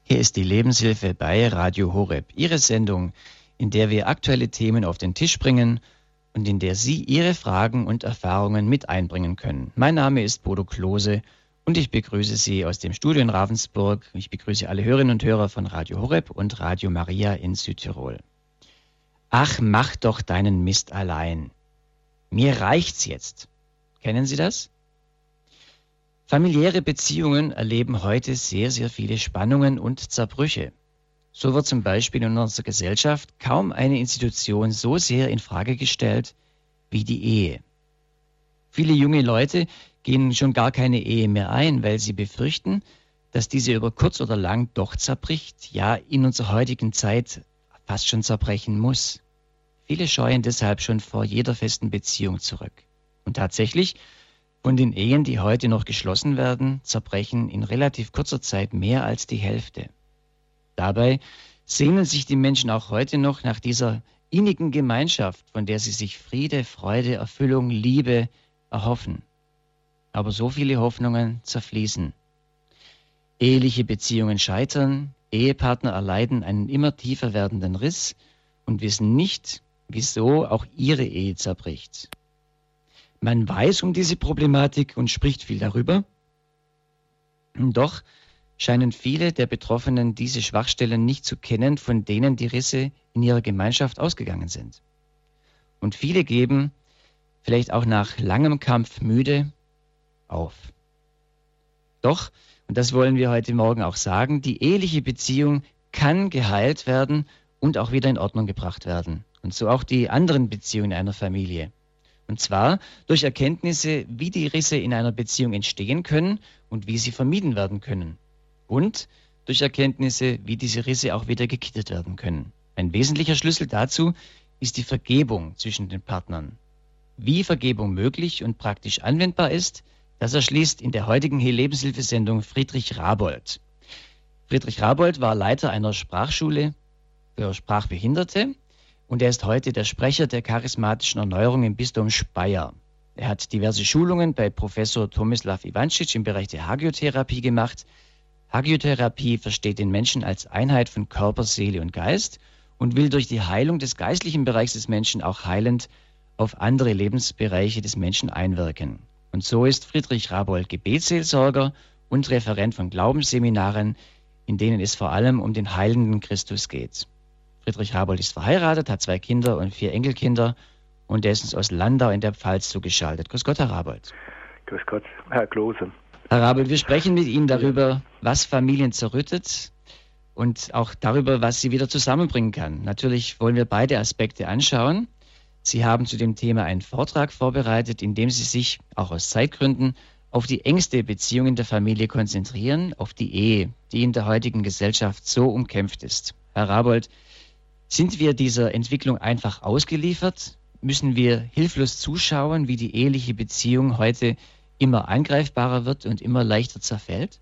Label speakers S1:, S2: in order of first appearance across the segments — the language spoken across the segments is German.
S1: Hier ist die Lebenshilfe bei Radio Horeb, Ihre Sendung, in der wir aktuelle Themen auf den Tisch bringen und in der Sie Ihre Fragen und Erfahrungen mit einbringen können. Mein Name ist Bodo Klose und ich begrüße Sie aus dem Studio in Ravensburg. Ich begrüße alle Hörerinnen und Hörer von Radio Horeb und Radio Maria in Südtirol. Ach, mach doch deinen Mist allein. Mir reicht's jetzt. Kennen Sie das? Familiäre Beziehungen erleben heute sehr, sehr viele Spannungen und Zerbrüche. So wird zum Beispiel in unserer Gesellschaft kaum eine Institution so sehr in Frage gestellt wie die Ehe. Viele junge Leute gehen schon gar keine Ehe mehr ein, weil sie befürchten, dass diese über kurz oder lang doch zerbricht, ja in unserer heutigen Zeit fast schon zerbrechen muss. Viele scheuen deshalb schon vor jeder festen Beziehung zurück. Und tatsächlich, von den Ehen, die heute noch geschlossen werden, zerbrechen in relativ kurzer Zeit mehr als die Hälfte. Dabei sehnen sich die Menschen auch heute noch nach dieser innigen Gemeinschaft, von der sie sich Friede, Freude, Erfüllung, Liebe erhoffen. Aber so viele Hoffnungen zerfließen. Eheliche Beziehungen scheitern, Ehepartner erleiden einen immer tiefer werdenden Riss und wissen nicht, wieso auch ihre Ehe zerbricht. Man weiß um diese Problematik und spricht viel darüber. Doch scheinen viele der Betroffenen diese Schwachstellen nicht zu kennen, von denen die Risse in ihrer Gemeinschaft ausgegangen sind. Und viele geben, vielleicht auch nach langem Kampf müde, auf. Doch, und das wollen wir heute Morgen auch sagen, die eheliche Beziehung kann geheilt werden und auch wieder in Ordnung gebracht werden. Und so auch die anderen Beziehungen einer Familie. Und zwar durch Erkenntnisse, wie die Risse in einer Beziehung entstehen können und wie sie vermieden werden können. Und durch Erkenntnisse, wie diese Risse auch wieder gekittet werden können. Ein wesentlicher Schlüssel dazu ist die Vergebung zwischen den Partnern. Wie Vergebung möglich und praktisch anwendbar ist, das erschließt in der heutigen Lebenshilfesendung Friedrich Rabold. Friedrich Rabold war Leiter einer Sprachschule für Sprachbehinderte. Und er ist heute der Sprecher der charismatischen Erneuerung im Bistum Speyer. Er hat diverse Schulungen bei Professor Tomislav Ivancic im Bereich der Hagiotherapie gemacht. Hagiotherapie versteht den Menschen als Einheit von Körper, Seele und Geist und will durch die Heilung des geistlichen Bereichs des Menschen auch heilend auf andere Lebensbereiche des Menschen einwirken. Und so ist Friedrich Rabold Gebetsseelsorger und Referent von Glaubensseminaren, in denen es vor allem um den heilenden Christus geht. Friedrich Rabold ist verheiratet, hat 2 Kinder und 4 Enkelkinder und er ist uns aus Landau in der Pfalz zugeschaltet. Grüß Gott, Herr Rabold.
S2: Grüß Gott, Herr Klose.
S1: Herr Rabold, wir sprechen mit Ihnen darüber, was Familien zerrüttet und auch darüber, was sie wieder zusammenbringen kann. Natürlich wollen wir beide Aspekte anschauen. Sie haben zu dem Thema einen Vortrag vorbereitet, in dem Sie sich, auch aus Zeitgründen, auf die engste Beziehung in der Familie konzentrieren, auf die Ehe, die in der heutigen Gesellschaft so umkämpft ist. Herr Rabold, sind wir dieser Entwicklung einfach ausgeliefert? Müssen wir hilflos zuschauen, wie die eheliche Beziehung heute immer angreifbarer wird und immer leichter zerfällt?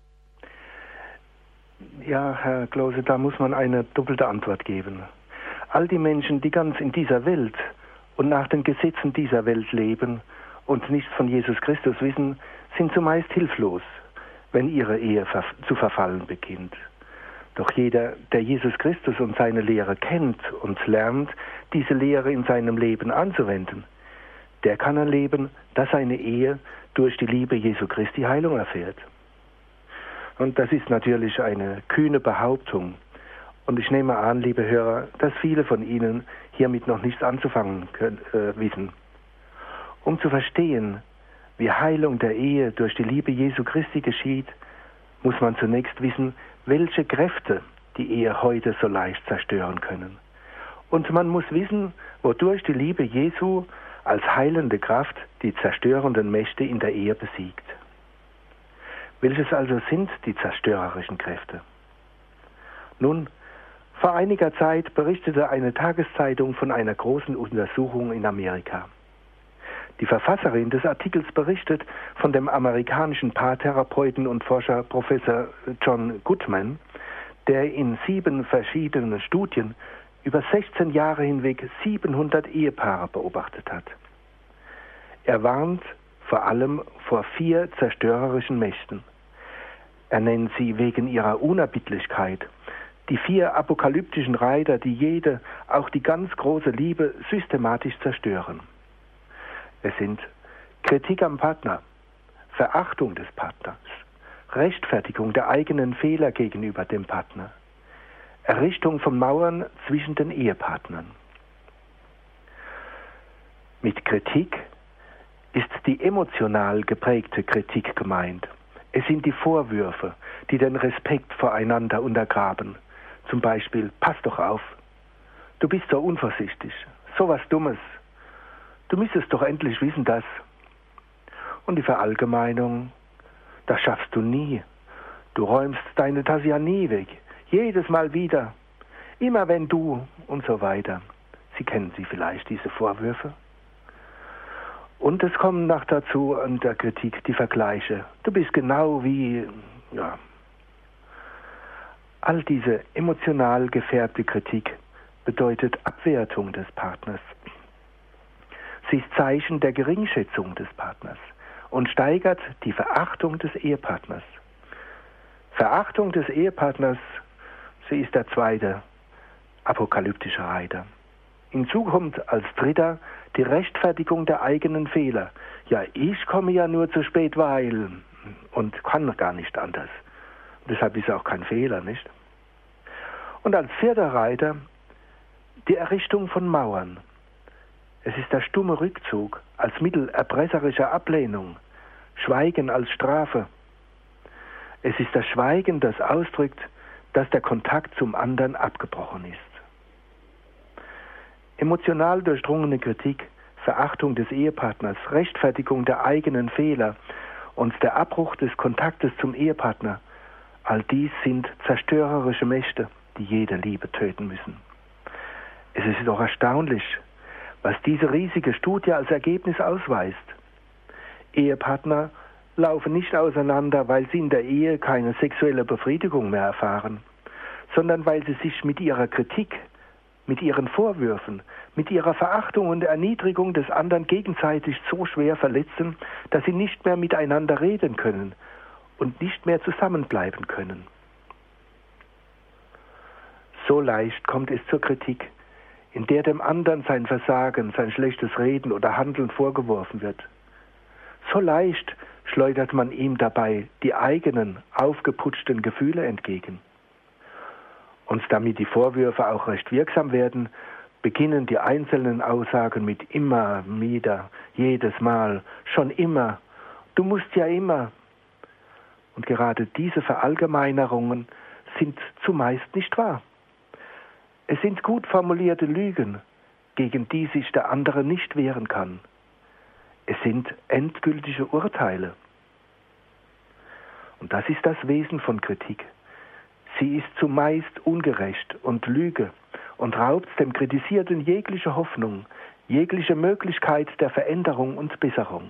S2: Ja, Herr Klose, da muss man eine doppelte Antwort geben. All die Menschen, die ganz in dieser Welt und nach den Gesetzen dieser Welt leben und nichts von Jesus Christus wissen, sind zumeist hilflos, wenn ihre Ehe zu verfallen beginnt. Doch jeder, der Jesus Christus und seine Lehre kennt und lernt, diese Lehre in seinem Leben anzuwenden, der kann erleben, dass seine Ehe durch die Liebe Jesu Christi Heilung erfährt. Und das ist natürlich eine kühne Behauptung. Und ich nehme an, liebe Hörer, dass viele von Ihnen hiermit noch nichts anzufangen wissen. Um zu verstehen, wie Heilung der Ehe durch die Liebe Jesu Christi geschieht, muss man zunächst wissen, welche Kräfte die Ehe heute so leicht zerstören können. Und man muss wissen, wodurch die Liebe Jesu als heilende Kraft die zerstörenden Mächte in der Ehe besiegt. Welches also sind die zerstörerischen Kräfte? Nun, vor einiger Zeit berichtete eine Tageszeitung von einer großen Untersuchung in Amerika. Die Verfasserin des Artikels berichtet von dem amerikanischen Paartherapeuten und Forscher Professor John Goodman, der in 7 verschiedenen Studien über 16 Jahre hinweg 700 Ehepaare beobachtet hat. Er warnt vor allem vor 4 zerstörerischen Mächten. Er nennt sie wegen ihrer Unerbittlichkeit die 4 apokalyptischen Reiter, die jede, auch die ganz große Liebe, systematisch zerstören. Es sind Kritik am Partner, Verachtung des Partners, Rechtfertigung der eigenen Fehler gegenüber dem Partner, Errichtung von Mauern zwischen den Ehepartnern. Mit Kritik ist die emotional geprägte Kritik gemeint. Es sind die Vorwürfe, die den Respekt voreinander untergraben. Zum Beispiel, pass doch auf, du bist so unvorsichtig, so was Dummes. Du müsstest doch endlich wissen, dass. Und die Verallgemeinung, das schaffst du nie. Du räumst deine Tasse ja nie weg. Jedes Mal wieder. Immer wenn du und so weiter. Sie kennen sie vielleicht, diese Vorwürfe. Und es kommen noch dazu an der Kritik die Vergleiche. Du bist genau wie, ja. All diese emotional gefärbte Kritik bedeutet Abwertung des Partners. Sie ist Zeichen der Geringschätzung des Partners und steigert die Verachtung des Ehepartners. Verachtung des Ehepartners, sie ist der zweite apokalyptische Reiter. Hinzu kommt als dritter die Rechtfertigung der eigenen Fehler. Ja, ich komme ja nur zu spät, weil und kann gar nicht anders. Deshalb ist es auch kein Fehler, nicht? Und als vierter Reiter die Errichtung von Mauern. Es ist der stumme Rückzug als Mittel erpresserischer Ablehnung, Schweigen als Strafe. Es ist das Schweigen, das ausdrückt, dass der Kontakt zum anderen abgebrochen ist. Emotional durchdrungene Kritik, Verachtung des Ehepartners, Rechtfertigung der eigenen Fehler und der Abbruch des Kontaktes zum Ehepartner, all dies sind zerstörerische Mächte, die jede Liebe töten müssen. Es ist doch erstaunlich, was diese riesige Studie als Ergebnis ausweist. Ehepartner laufen nicht auseinander, weil sie in der Ehe keine sexuelle Befriedigung mehr erfahren, sondern weil sie sich mit ihrer Kritik, mit ihren Vorwürfen, mit ihrer Verachtung und Erniedrigung des anderen gegenseitig so schwer verletzen, dass sie nicht mehr miteinander reden können und nicht mehr zusammenbleiben können. So leicht kommt es zur Kritik, in der dem anderen sein Versagen, sein schlechtes Reden oder Handeln vorgeworfen wird. So leicht schleudert man ihm dabei die eigenen, aufgeputschten Gefühle entgegen. Und damit die Vorwürfe auch recht wirksam werden, beginnen die einzelnen Aussagen mit immer wieder, jedes Mal, schon immer, du musst ja immer. Und gerade diese Verallgemeinerungen sind zumeist nicht wahr. Es sind gut formulierte Lügen, gegen die sich der andere nicht wehren kann. Es sind endgültige Urteile. Und das ist das Wesen von Kritik. Sie ist zumeist ungerecht und Lüge und raubt dem Kritisierten jegliche Hoffnung, jegliche Möglichkeit der Veränderung und Besserung.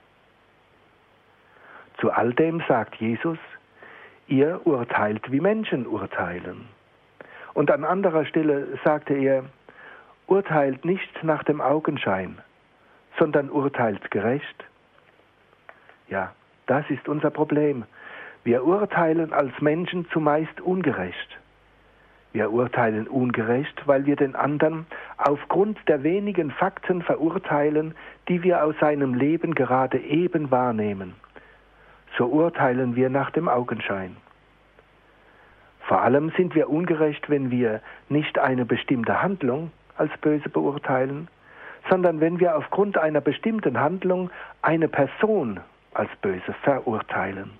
S2: Zu all dem sagt Jesus, ihr urteilt, wie Menschen urteilen. Und an anderer Stelle sagte er, urteilt nicht nach dem Augenschein, sondern urteilt gerecht. Ja, das ist unser Problem. Wir urteilen als Menschen zumeist ungerecht. Wir urteilen ungerecht, weil wir den anderen aufgrund der wenigen Fakten verurteilen, die wir aus seinem Leben gerade eben wahrnehmen. So urteilen wir nach dem Augenschein. Vor allem sind wir ungerecht, wenn wir nicht eine bestimmte Handlung als böse beurteilen, sondern wenn wir aufgrund einer bestimmten Handlung eine Person als böse verurteilen.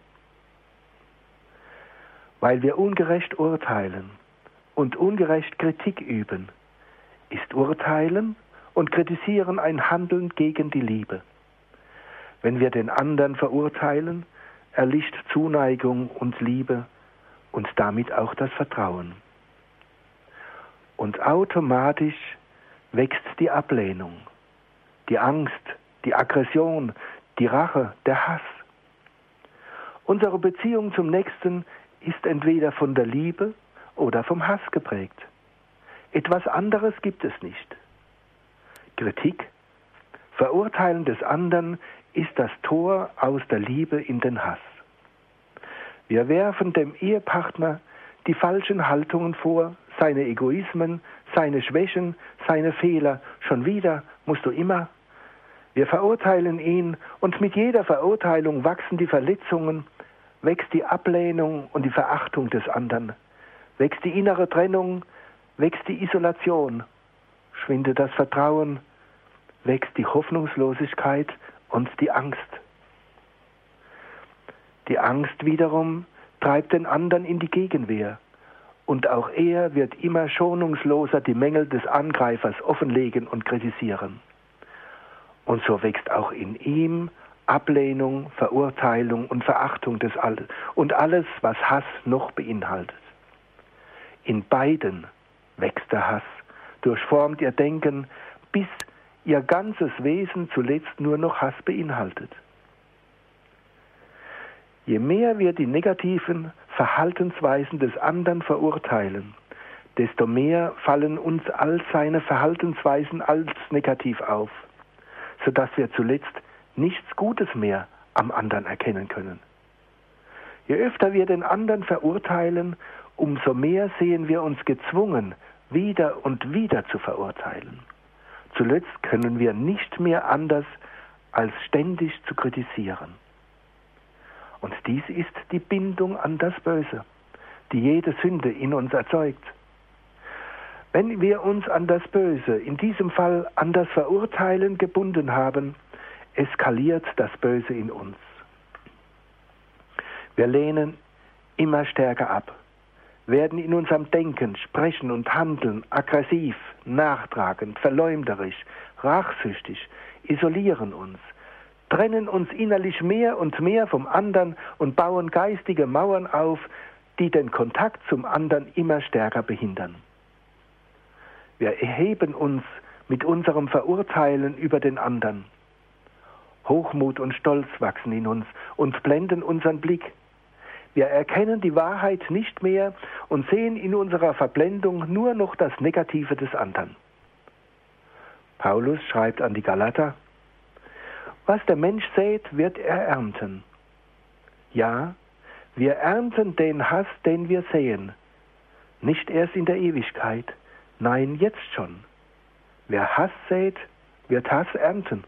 S2: Weil wir ungerecht urteilen und ungerecht Kritik üben, ist Urteilen und Kritisieren ein Handeln gegen die Liebe. Wenn wir den anderen verurteilen, erlischt Zuneigung und Liebe und damit auch das Vertrauen. Und automatisch wächst die Ablehnung, die Angst, die Aggression, die Rache, der Hass. Unsere Beziehung zum Nächsten ist entweder von der Liebe oder vom Hass geprägt. Etwas anderes gibt es nicht. Kritik, Verurteilen des anderen ist das Tor aus der Liebe in den Hass. Wir werfen dem Ehepartner die falschen Haltungen vor, seine Egoismen, seine Schwächen, seine Fehler. Schon wieder musst du immer. Wir verurteilen ihn und mit jeder Verurteilung wachsen die Verletzungen, wächst die Ablehnung und die Verachtung des anderen, wächst die innere Trennung, wächst die Isolation, schwindet das Vertrauen, wächst die Hoffnungslosigkeit und die Angst. Die Angst wiederum treibt den anderen in die Gegenwehr und auch er wird immer schonungsloser die Mängel des Angreifers offenlegen und kritisieren. Und so wächst auch in ihm Ablehnung, Verurteilung und Verachtung des Alten und alles, was Hass noch beinhaltet. In beiden wächst der Hass, durchformt ihr Denken, bis ihr ganzes Wesen zuletzt nur noch Hass beinhaltet. Je mehr wir die negativen Verhaltensweisen des anderen verurteilen, desto mehr fallen uns all seine Verhaltensweisen als negativ auf, sodass wir zuletzt nichts Gutes mehr am anderen erkennen können. Je öfter wir den anderen verurteilen, umso mehr sehen wir uns gezwungen, wieder und wieder zu verurteilen. Zuletzt können wir nicht mehr anders, als ständig zu kritisieren. Und dies ist die Bindung an das Böse, die jede Sünde in uns erzeugt. Wenn wir uns an das Böse, in diesem Fall an das Verurteilen gebunden haben, eskaliert das Böse in uns. Wir lehnen immer stärker ab, werden in unserem Denken, Sprechen und Handeln aggressiv, nachtragend, verleumderisch, rachsüchtig, isolieren uns, trennen uns innerlich mehr und mehr vom anderen und bauen geistige Mauern auf, die den Kontakt zum anderen immer stärker behindern. Wir erheben uns mit unserem Verurteilen über den anderen. Hochmut und Stolz wachsen in uns und blenden unseren Blick. Wir erkennen die Wahrheit nicht mehr und sehen in unserer Verblendung nur noch das Negative des anderen. Paulus schreibt an die Galater: Was der Mensch sät, wird er ernten. Ja, wir ernten den Hass, den wir säen. Nicht erst in der Ewigkeit, nein, jetzt schon. Wer Hass sät, wird Hass ernten.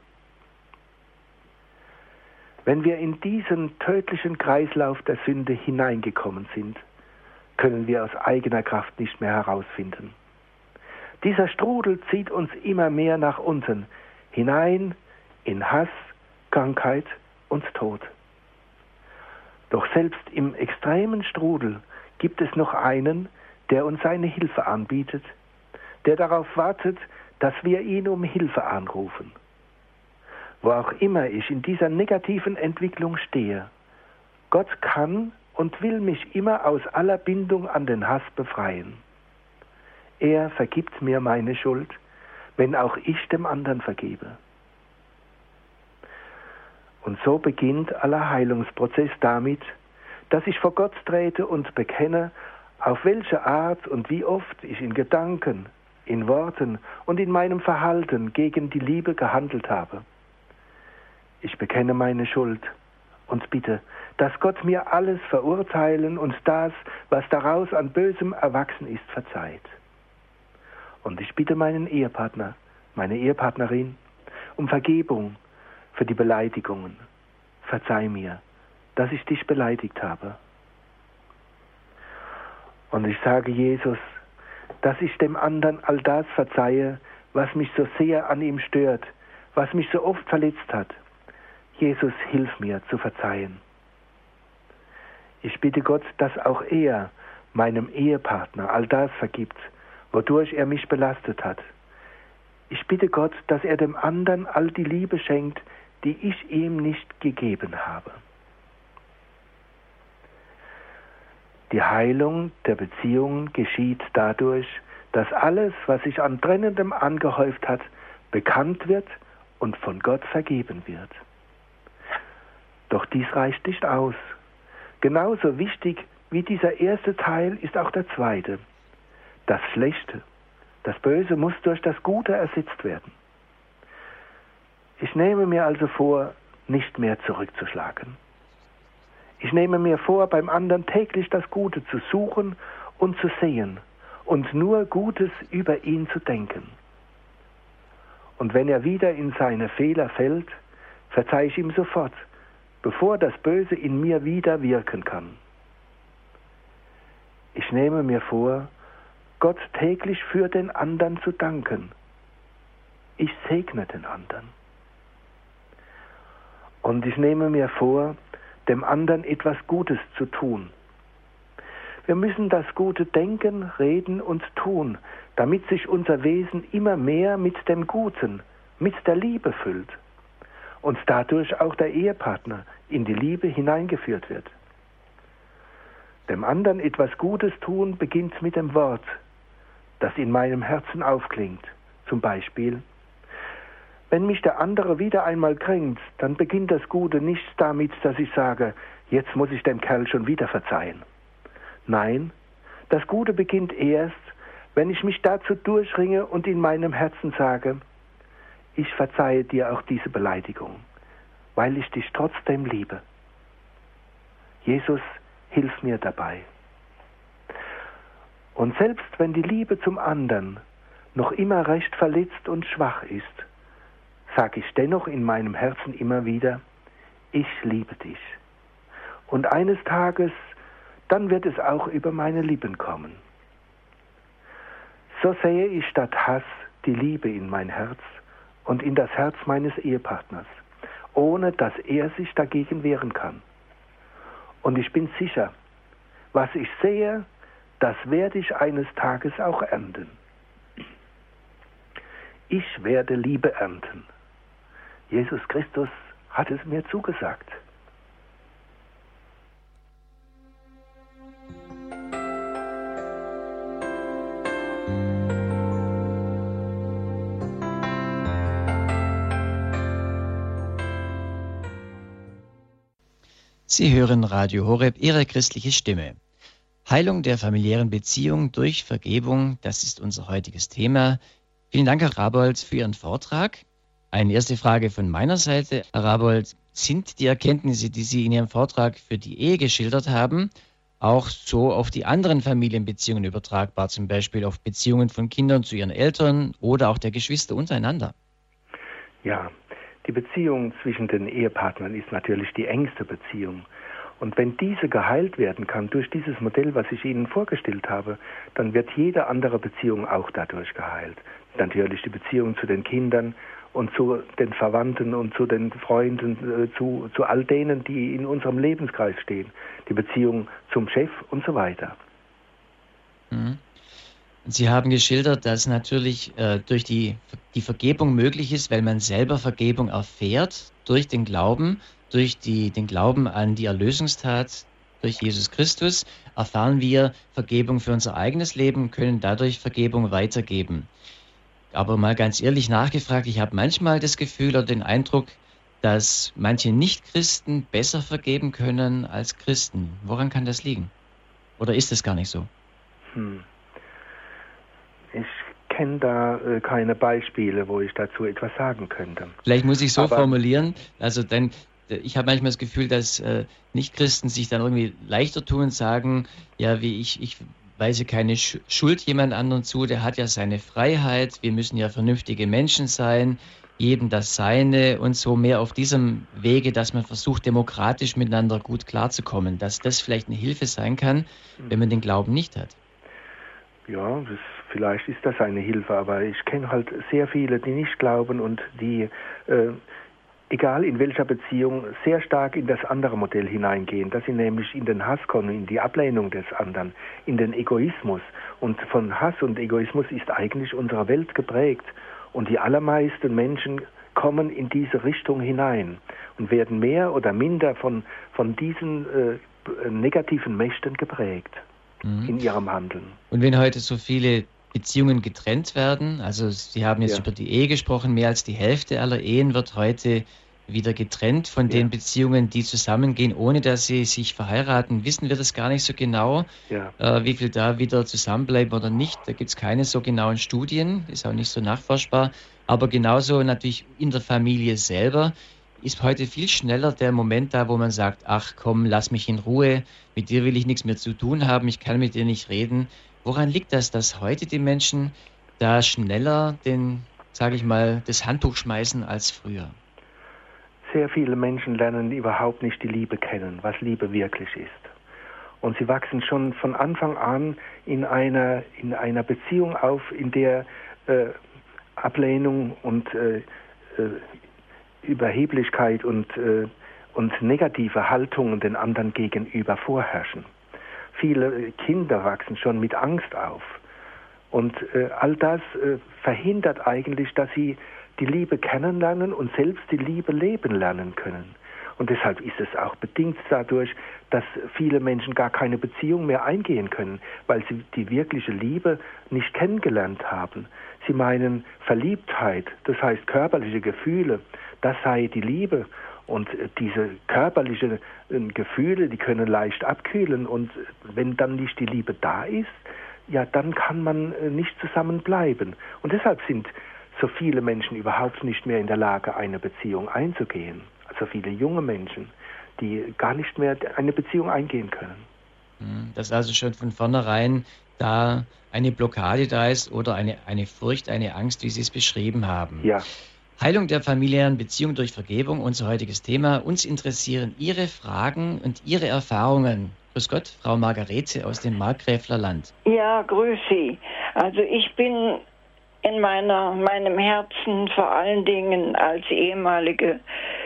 S2: Wenn wir in diesen tödlichen Kreislauf der Sünde hineingekommen sind, können wir aus eigener Kraft nicht mehr herausfinden. Dieser Strudel zieht uns immer mehr nach unten, hinein in Hass, Krankheit und Tod. Doch selbst im extremen Strudel gibt es noch einen, der uns seine Hilfe anbietet, der darauf wartet, dass wir ihn um Hilfe anrufen. Wo auch immer ich in dieser negativen Entwicklung stehe, Gott kann und will mich immer aus aller Bindung an den Hass befreien. Er vergibt mir meine Schuld, wenn auch ich dem anderen vergebe. Und so beginnt aller Heilungsprozess damit, dass ich vor Gott trete und bekenne, auf welche Art und wie oft ich in Gedanken, in Worten und in meinem Verhalten gegen die Liebe gehandelt habe. Ich bekenne meine Schuld und bitte, dass Gott mir alles Verurteilen und das, was daraus an Bösem erwachsen ist, verzeiht. Und ich bitte meinen Ehepartner, meine Ehepartnerin, um Vergebung für die Beleidigungen. Verzeih mir, dass ich dich beleidigt habe. Und ich sage Jesus, dass ich dem anderen all das verzeihe, was mich so sehr an ihm stört, was mich so oft verletzt hat. Jesus, hilf mir zu verzeihen. Ich bitte Gott, dass auch er meinem Ehepartner all das vergibt, wodurch er mich belastet hat. Ich bitte Gott, dass er dem anderen all die Liebe schenkt, die ich ihm nicht gegeben habe. Die Heilung der Beziehung geschieht dadurch, dass alles, was sich an Trennendem angehäuft hat, bekannt wird und von Gott vergeben wird. Doch dies reicht nicht aus. Genauso wichtig wie dieser erste Teil ist auch der zweite. Das Schlechte, das Böse muss durch das Gute ersetzt werden. Ich nehme mir also vor, nicht mehr zurückzuschlagen. Ich nehme mir vor, beim anderen täglich das Gute zu suchen und zu sehen und nur Gutes über ihn zu denken. Und wenn er wieder in seine Fehler fällt, verzeihe ich ihm sofort, bevor das Böse in mir wieder wirken kann. Ich nehme mir vor, Gott täglich für den anderen zu danken. Ich segne den anderen. Und ich nehme mir vor, dem anderen etwas Gutes zu tun. Wir müssen das Gute denken, reden und tun, damit sich unser Wesen immer mehr mit dem Guten, mit der Liebe füllt und dadurch auch der Ehepartner in die Liebe hineingeführt wird. Dem anderen etwas Gutes tun beginnt mit dem Wort, das in meinem Herzen aufklingt. Zum Beispiel: Wenn mich der andere wieder einmal kränkt, dann beginnt das Gute nicht damit, dass ich sage, jetzt muss ich dem Kerl schon wieder verzeihen. Nein, das Gute beginnt erst, wenn ich mich dazu durchringe und in meinem Herzen sage, ich verzeihe dir auch diese Beleidigung, weil ich dich trotzdem liebe. Jesus, hilf mir dabei. Und selbst wenn die Liebe zum anderen noch immer recht verletzt und schwach ist, sage ich dennoch in meinem Herzen immer wieder, ich liebe dich. Und eines Tages, dann wird es auch über meine Lippen kommen. So sähe ich statt Hass die Liebe in mein Herz und in das Herz meines Ehepartners, ohne dass er sich dagegen wehren kann. Und ich bin sicher, was ich sehe, das werde ich eines Tages auch ernten. Ich werde Liebe ernten. Jesus Christus hat es mir zugesagt.
S1: Sie hören Radio Horeb, Ihre christliche Stimme. Heilung der familiären Beziehung durch Vergebung, das ist unser heutiges Thema. Vielen Dank, Herr Rabold, für Ihren Vortrag. Eine erste Frage von meiner Seite. Herr Rabold, sind die Erkenntnisse, die Sie in Ihrem Vortrag für die Ehe geschildert haben, auch so auf die anderen Familienbeziehungen übertragbar, zum Beispiel auf Beziehungen von Kindern zu ihren Eltern oder auch der Geschwister untereinander?
S2: Ja, die Beziehung zwischen den Ehepartnern ist natürlich die engste Beziehung. Und wenn diese geheilt werden kann durch dieses Modell, was ich Ihnen vorgestellt habe, dann wird jede andere Beziehung auch dadurch geheilt. Natürlich die Beziehung zu den Kindern und zu den Verwandten und zu den Freunden, zu all denen, die in unserem Lebenskreis stehen. Die Beziehung zum Chef und so weiter.
S1: Mhm. Sie haben geschildert, dass natürlich durch die Vergebung möglich ist, weil man selber Vergebung erfährt durch den Glauben, durch den Glauben an die Erlösungstat durch Jesus Christus, erfahren wir Vergebung für unser eigenes Leben, können dadurch Vergebung weitergeben. Aber mal ganz ehrlich nachgefragt, ich habe manchmal das Gefühl oder den Eindruck, dass manche Nichtchristen besser vergeben können als Christen. Woran kann das liegen? Oder ist es gar nicht so?
S2: Ich kenne da keine Beispiele, wo ich dazu etwas sagen könnte.
S1: Vielleicht muss ich so formulieren, ich habe manchmal das Gefühl, dass Nichtchristen sich dann irgendwie leichter tun und sagen, ja, wie ich weise keine Schuld jemand anderen zu, der hat ja seine Freiheit, wir müssen ja vernünftige Menschen sein, jedem das Seine und so mehr auf diesem Wege, dass man versucht, demokratisch miteinander gut klarzukommen, dass das vielleicht eine Hilfe sein kann, wenn man den Glauben nicht hat.
S2: Ja, vielleicht ist das eine Hilfe, aber ich kenne halt sehr viele, die nicht glauben und die, egal in welcher Beziehung, sehr stark in das andere Modell hineingehen, dass sie nämlich in den Hass kommen, in die Ablehnung des anderen, in den Egoismus. Und von Hass und Egoismus ist eigentlich unsere Welt geprägt. Und die allermeisten Menschen kommen in diese Richtung hinein und werden mehr oder minder von diesen negativen Mächten geprägt in ihrem Handeln.
S1: Und wenn heute so viele Beziehungen getrennt werden, also Sie haben jetzt über die Ehe gesprochen, mehr als die Hälfte aller Ehen wird heute wieder getrennt von den Beziehungen, die zusammengehen, ohne dass sie sich verheiraten. Wissen wir das gar nicht so genau, wie viel da wieder zusammenbleiben oder nicht. Da gibt es keine so genauen Studien, ist auch nicht so nachforschbar. Aber genauso natürlich in der Familie selber. ist heute viel schneller der Moment da, wo man sagt, ach komm, lass mich in Ruhe, mit dir will ich nichts mehr zu tun haben, ich kann mit dir nicht reden. Woran liegt das, dass heute die Menschen da schneller sage ich mal, das Handtuch schmeißen als früher?
S2: Sehr viele Menschen lernen überhaupt nicht die Liebe kennen, was Liebe wirklich ist. Und sie wachsen schon von Anfang an in einer Beziehung auf, in der Ablehnung und Überheblichkeit und negative Haltungen den anderen gegenüber vorherrschen. Viele Kinder wachsen schon mit Angst auf. Und all das verhindert eigentlich, dass sie die Liebe kennenlernen und selbst die Liebe leben lernen können. Und deshalb ist es auch bedingt dadurch, dass viele Menschen gar keine Beziehung mehr eingehen können, weil sie die wirkliche Liebe nicht kennengelernt haben. Sie meinen, Verliebtheit, das heißt körperliche Gefühle, das sei die Liebe. Und diese körperlichen Gefühle, die können leicht abkühlen. Und wenn dann nicht die Liebe da ist, ja, dann kann man nicht zusammenbleiben. Und deshalb sind so viele Menschen überhaupt nicht mehr in der Lage, eine Beziehung einzugehen. Also viele junge Menschen, die gar nicht mehr eine Beziehung eingehen können.
S1: Dass also schon von vornherein da eine Blockade da ist oder eine Furcht, eine Angst, wie Sie es beschrieben haben.
S2: Ja.
S1: Heilung der familiären Beziehung durch Vergebung, unser heutiges Thema. Uns interessieren Ihre Fragen und Ihre Erfahrungen. Grüß Gott, Frau Margarete aus dem Markgräfler Land.
S3: Ja, grüß Sie. Also ich bin in meinem Herzen vor allen Dingen als ehemalige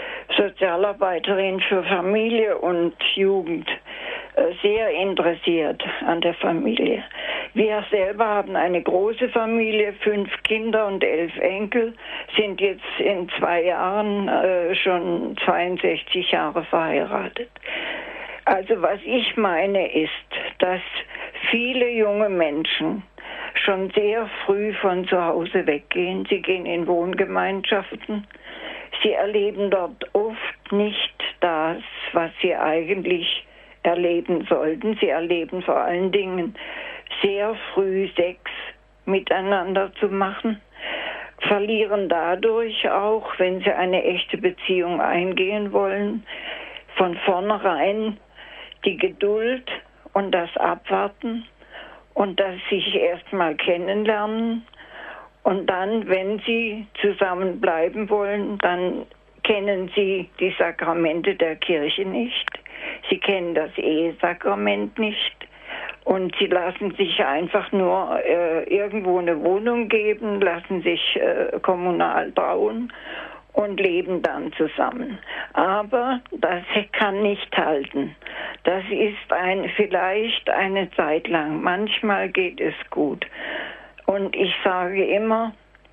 S3: Sozialarbeiterin für Familie und Jugend sehr interessiert an der Familie. Wir selber haben eine große Familie, 5 Kinder und 11 Enkel, sind jetzt in 2 Jahren schon 62 Jahre verheiratet. Also was ich meine ist, dass viele junge Menschen schon sehr früh von zu Hause weggehen. Sie gehen in Wohngemeinschaften. Sie erleben dort oft nicht das, was sie eigentlich erleben sollten. Sie erleben vor allen Dingen sehr früh Sex miteinander zu machen, verlieren dadurch auch, wenn sie eine echte Beziehung eingehen wollen, von vornherein die Geduld und das Abwarten und das sich erstmal kennenlernen. Und dann, wenn sie zusammen bleiben wollen, dann kennen sie die Sakramente der Kirche nicht. Sie kennen das Ehesakrament nicht. Und sie lassen sich einfach nur irgendwo eine Wohnung geben, lassen sich kommunal bauen und leben dann zusammen. Aber das kann nicht halten. Das ist vielleicht eine Zeit lang. Manchmal geht es gut. Und ich sage immer,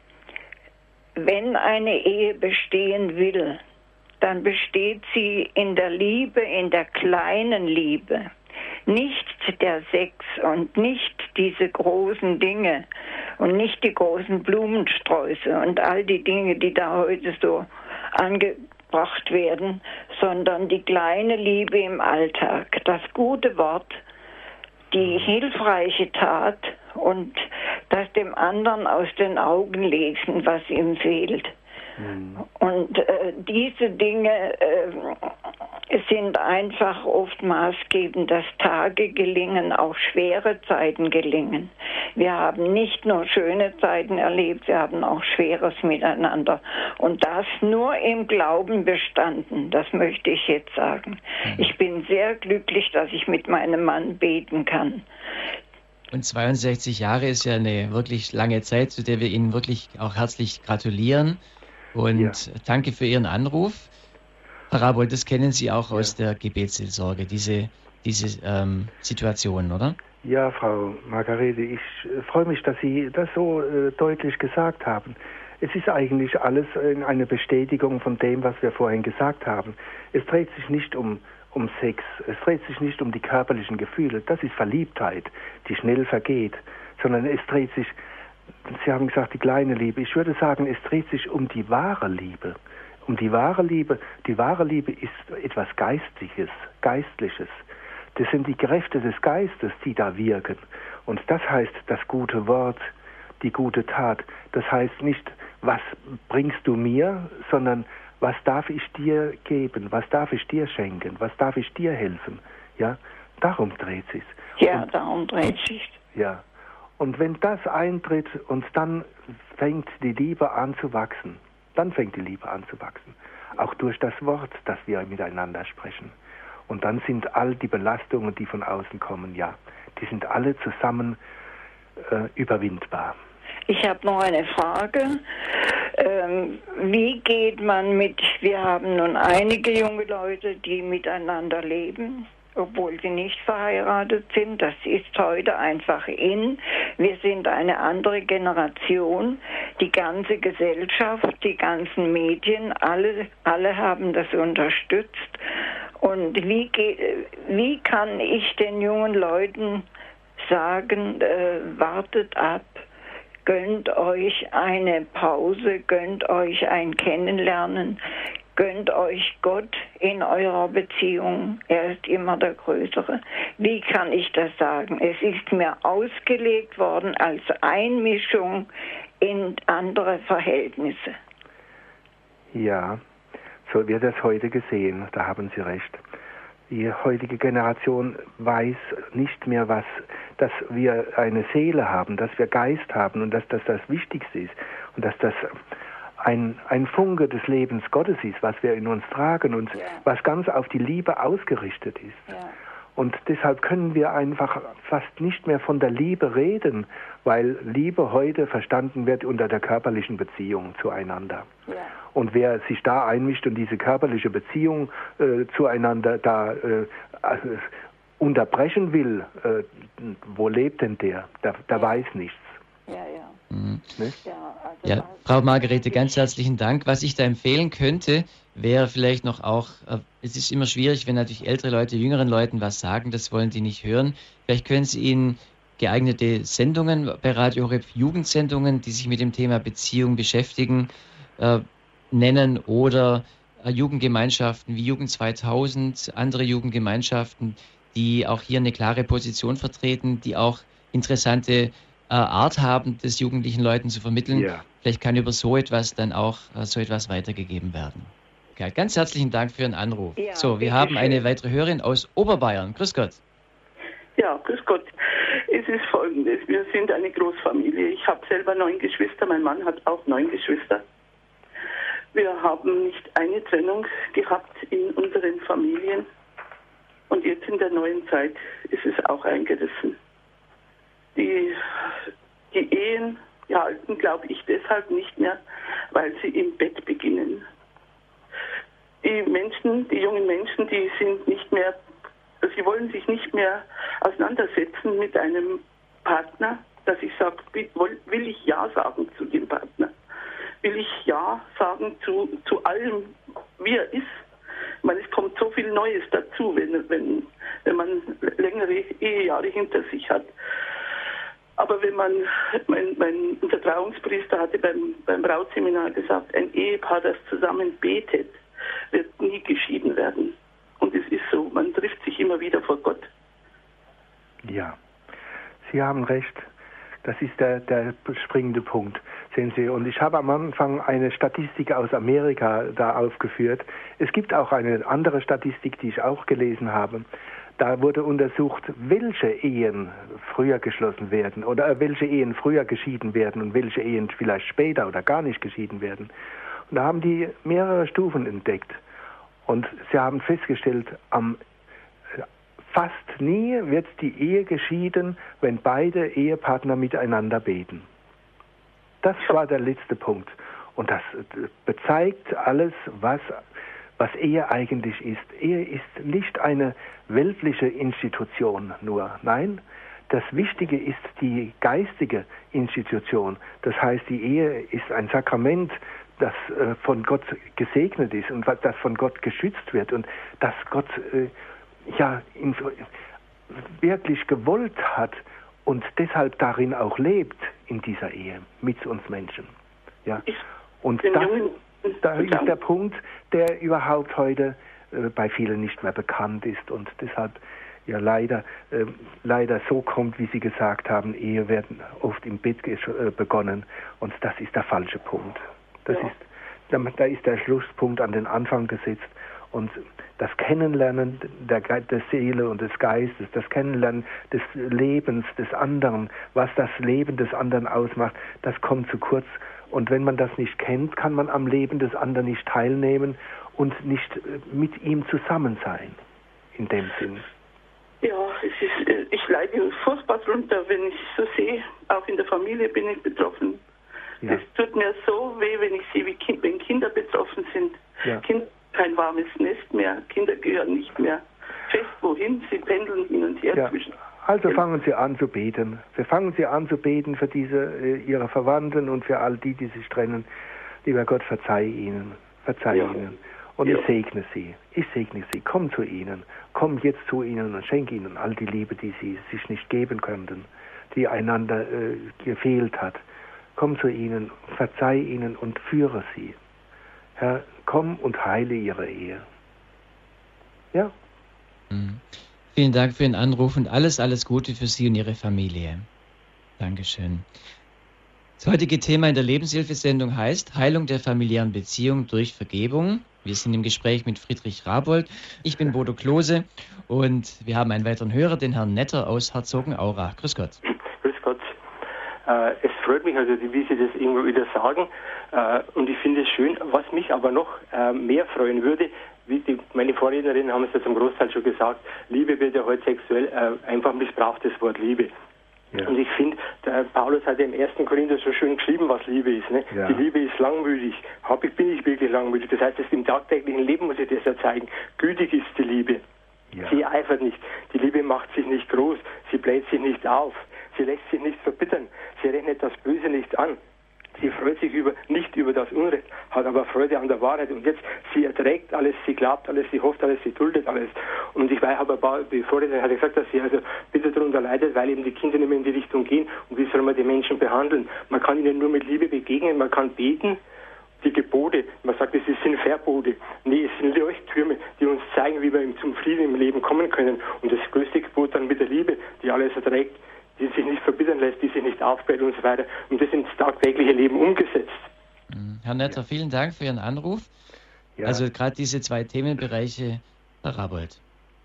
S3: wenn eine Ehe bestehen will, dann besteht sie in der Liebe, in der kleinen Liebe. Nicht der Sex und nicht diese großen Dinge und nicht die großen Blumensträuße und all die Dinge, die da heute so angebracht werden, sondern die kleine Liebe im Alltag, das gute Wort, die hilfreiche Tat und das dem anderen aus den Augen lesen, was ihm fehlt. Und diese Dinge sind einfach oft maßgebend, dass Tage gelingen, auch schwere Zeiten gelingen. Wir haben nicht nur schöne Zeiten erlebt, wir haben auch Schweres miteinander. Und das nur im Glauben bestanden, das möchte ich jetzt sagen. Ich bin sehr glücklich, dass ich mit meinem Mann beten kann.
S1: Und 62 Jahre ist ja eine wirklich lange Zeit, zu der wir Ihnen wirklich auch herzlich gratulieren. Und danke für Ihren Anruf. Herr Rabold, das kennen Sie auch aus der Gebetsseelsorge, diese Situation, oder?
S2: Ja, Frau Margarete, ich freue mich, dass Sie das so deutlich gesagt haben. Es ist eigentlich alles eine Bestätigung von dem, was wir vorhin gesagt haben. Es dreht sich nicht um Sex, es dreht sich nicht um die körperlichen Gefühle, das ist Verliebtheit, die schnell vergeht, sondern es dreht sich, Sie haben gesagt, die kleine Liebe. Ich würde sagen, es dreht sich um die wahre Liebe. Um die wahre Liebe. Die wahre Liebe ist etwas Geistliches. Das sind die Kräfte des Geistes, die da wirken. Und das heißt das gute Wort, die gute Tat. Das heißt nicht, was bringst du mir, sondern Was darf ich dir geben? Was darf ich dir schenken? Was darf ich dir helfen? Ja, darum dreht sich's.
S3: Ja, darum dreht sich.
S2: Ja. Und wenn das eintritt und dann fängt die Liebe an zu wachsen, auch durch das Wort, das wir miteinander sprechen. Und dann sind all die Belastungen, die von außen kommen, ja, die sind alle zusammen überwindbar.
S3: Ich habe noch eine Frage. Wie geht man mit, wir haben nun einige junge Leute, die miteinander leben, obwohl sie nicht verheiratet sind. Das ist heute einfach in. Wir sind eine andere Generation. Die ganze Gesellschaft, die ganzen Medien, alle haben das unterstützt. Und wie kann ich den jungen Leuten sagen, wartet ab, gönnt euch eine Pause, gönnt euch ein Kennenlernen, gönnt euch Gott in eurer Beziehung. Er ist immer der Größere. Wie kann ich das sagen? Es ist mir ausgelegt worden als Einmischung in andere Verhältnisse.
S2: Ja, so wird es heute gesehen. Da haben Sie recht. Die heutige Generation weiß nicht mehr, dass wir eine Seele haben, dass wir Geist haben und dass das das Wichtigste ist und dass das ein Funke des Lebens Gottes ist, was wir in uns tragen und was ganz auf die Liebe ausgerichtet ist. Ja. Und deshalb können wir einfach fast nicht mehr von der Liebe reden, weil Liebe heute verstanden wird unter der körperlichen Beziehung zueinander. Ja. Und wer sich da einmischt und diese körperliche Beziehung zueinander da unterbrechen will, wo lebt denn der? Der weiß nichts.
S3: Ja.
S1: Mhm. Ja, Frau Margarete, ganz herzlichen Dank. Was ich da empfehlen könnte, wäre vielleicht noch auch, es ist immer schwierig, wenn natürlich ältere Leute jüngeren Leuten was sagen, das wollen die nicht hören. Vielleicht können Sie ihnen geeignete Sendungen bei Radio Horeb, Jugendsendungen, die sich mit dem Thema Beziehung beschäftigen, nennen oder Jugendgemeinschaften wie Jugend 2000, andere Jugendgemeinschaften, die auch hier eine klare Position vertreten, die auch interessante Art haben, das jugendlichen Leuten zu vermitteln. Ja. Vielleicht kann über so etwas dann auch so etwas weitergegeben werden. Okay, ganz herzlichen Dank für Ihren Anruf. Ja, so, wir haben eine weitere Hörerin aus Oberbayern. Grüß Gott.
S4: Ja, grüß Gott. Es ist Folgendes. Wir sind eine Großfamilie. Ich habe selber 9 Geschwister. Mein Mann hat auch 9 Geschwister. Wir haben nicht eine Trennung gehabt in unseren Familien. Und jetzt in der neuen Zeit ist es auch eingerissen. Die Ehen halten, glaube ich, deshalb nicht mehr, weil sie im Bett beginnen. Die jungen Menschen, die sind nicht mehr, sie wollen sich nicht mehr auseinandersetzen mit einem Partner, dass ich sage, will ich Ja sagen zu dem Partner? Will ich Ja sagen zu allem, wie er ist? Ich meine, es kommt so viel Neues dazu, wenn man längere Ehejahre hinter sich hat. Aber wenn unser Trauungspriester hatte beim Brautseminar gesagt, ein Ehepaar, das zusammen betet, wird nie geschieden werden. Und es ist so, man trifft sich immer wieder vor Gott.
S2: Ja, Sie haben recht. Das ist der springende Punkt, sehen Sie. Und ich habe am Anfang eine Statistik aus Amerika da aufgeführt. Es gibt auch eine andere Statistik, die ich auch gelesen habe. Da wurde untersucht, welche Ehen früher geschlossen werden oder welche Ehen früher geschieden werden und welche Ehen vielleicht später oder gar nicht geschieden werden. Und da haben die mehrere Stufen entdeckt. Und sie haben festgestellt, fast nie wird die Ehe geschieden, wenn beide Ehepartner miteinander beten. Das war der letzte Punkt. Und das bezeigt alles, was Ehe eigentlich ist. Ehe ist nicht eine weltliche Institution nur. Nein, das Wichtige ist die geistige Institution. Das heißt, die Ehe ist ein Sakrament, das von Gott gesegnet ist und das von Gott geschützt wird und das Gott wirklich gewollt hat und deshalb darin auch lebt in dieser Ehe mit uns Menschen. Ja. Und da ist der Punkt, der überhaupt heute bei vielen nicht mehr bekannt ist und deshalb ja leider so kommt, wie Sie gesagt haben, Ehe werden oft im Bett begonnen und das ist der falsche Punkt. da ist der Schlusspunkt an den Anfang gesetzt. Und das Kennenlernen der Seele und des Geistes, das Kennenlernen des Lebens des anderen, was das Leben des anderen ausmacht, das kommt zu kurz. Und wenn man das nicht kennt, kann man am Leben des anderen nicht teilnehmen und nicht mit ihm zusammen sein, in dem Sinn.
S4: Ja, ich leide furchtbar drunter, wenn ich so sehe, auch in der Familie bin ich betroffen. Es tut mir so weh, wenn ich sehe, wenn Kinder betroffen sind. Ja. Kinder kein warmes Nest mehr, Kinder gehören nicht mehr fest wohin, sie pendeln hin und her zwischen.
S2: Also fangen Sie an zu beten. Wir fangen Sie an zu beten für Ihre Verwandten und für all die sich trennen. Lieber Gott, verzeih ihnen. Und ich segne Sie. Komm zu ihnen. Komm jetzt zu ihnen und schenke ihnen all die Liebe, die sie sich nicht geben könnten, die einander gefehlt hat. Komm zu ihnen, verzeih ihnen und führe sie. Herr, komm und heile ihre Ehe. Ja.
S1: Vielen Dank für den Anruf und alles Gute für Sie und Ihre Familie. Dankeschön. Das heutige Thema in der Lebenshilfesendung heißt Heilung der familiären Beziehung durch Vergebung. Wir sind im Gespräch mit Friedrich Rabold. Ich bin Bodo Klose und wir haben einen weiteren Hörer, den Herrn Netter aus Herzogenaurach. Grüß Gott.
S5: Grüß Gott. Es freut mich, also wie Sie das irgendwo wieder sagen. Und ich finde es schön. Was mich aber noch mehr freuen würde, meine Vorrednerinnen haben es ja zum Großteil schon gesagt, Liebe wird ja heute sexuell einfach missbraucht, das Wort Liebe. Ja. Und ich finde, der Paulus hat ja im 1. Korinther so schön geschrieben, was Liebe ist. Ne? Ja. Die Liebe ist langmütig. Bin ich wirklich langmütig? Das heißt, im tagtäglichen Leben muss ich das ja zeigen. Gütig ist die Liebe. Ja. Sie eifert nicht. Die Liebe macht sich nicht groß. Sie bläht sich nicht auf. Sie lässt sich nicht verbittern. Sie rechnet das Böse nicht an. Sie freut sich nicht über das Unrecht, hat aber Freude an der Wahrheit. Und jetzt, sie erträgt alles, sie glaubt alles, sie hofft alles, sie duldet alles. Und ich weiß, bevor er hat gesagt, dass sie also bitte darunter leidet, weil eben die Kinder nicht mehr in die Richtung gehen. Und wie soll man die Menschen behandeln? Man kann ihnen nur mit Liebe begegnen, man kann beten. Die Gebote, man sagt, es sind Verbote. Nee, es sind Leuchttürme, die uns zeigen, wie wir zum Frieden im Leben kommen können. Und das größte Gebot dann mit der Liebe, die alles erträgt, die sich nicht verbittern lässt, die sich nicht aufbläht und so weiter. Und das ins tagtägliche Leben umgesetzt.
S1: Herr Netter, vielen Dank für Ihren Anruf. Ja. Also gerade diese zwei Themenbereiche, Herr Rabold.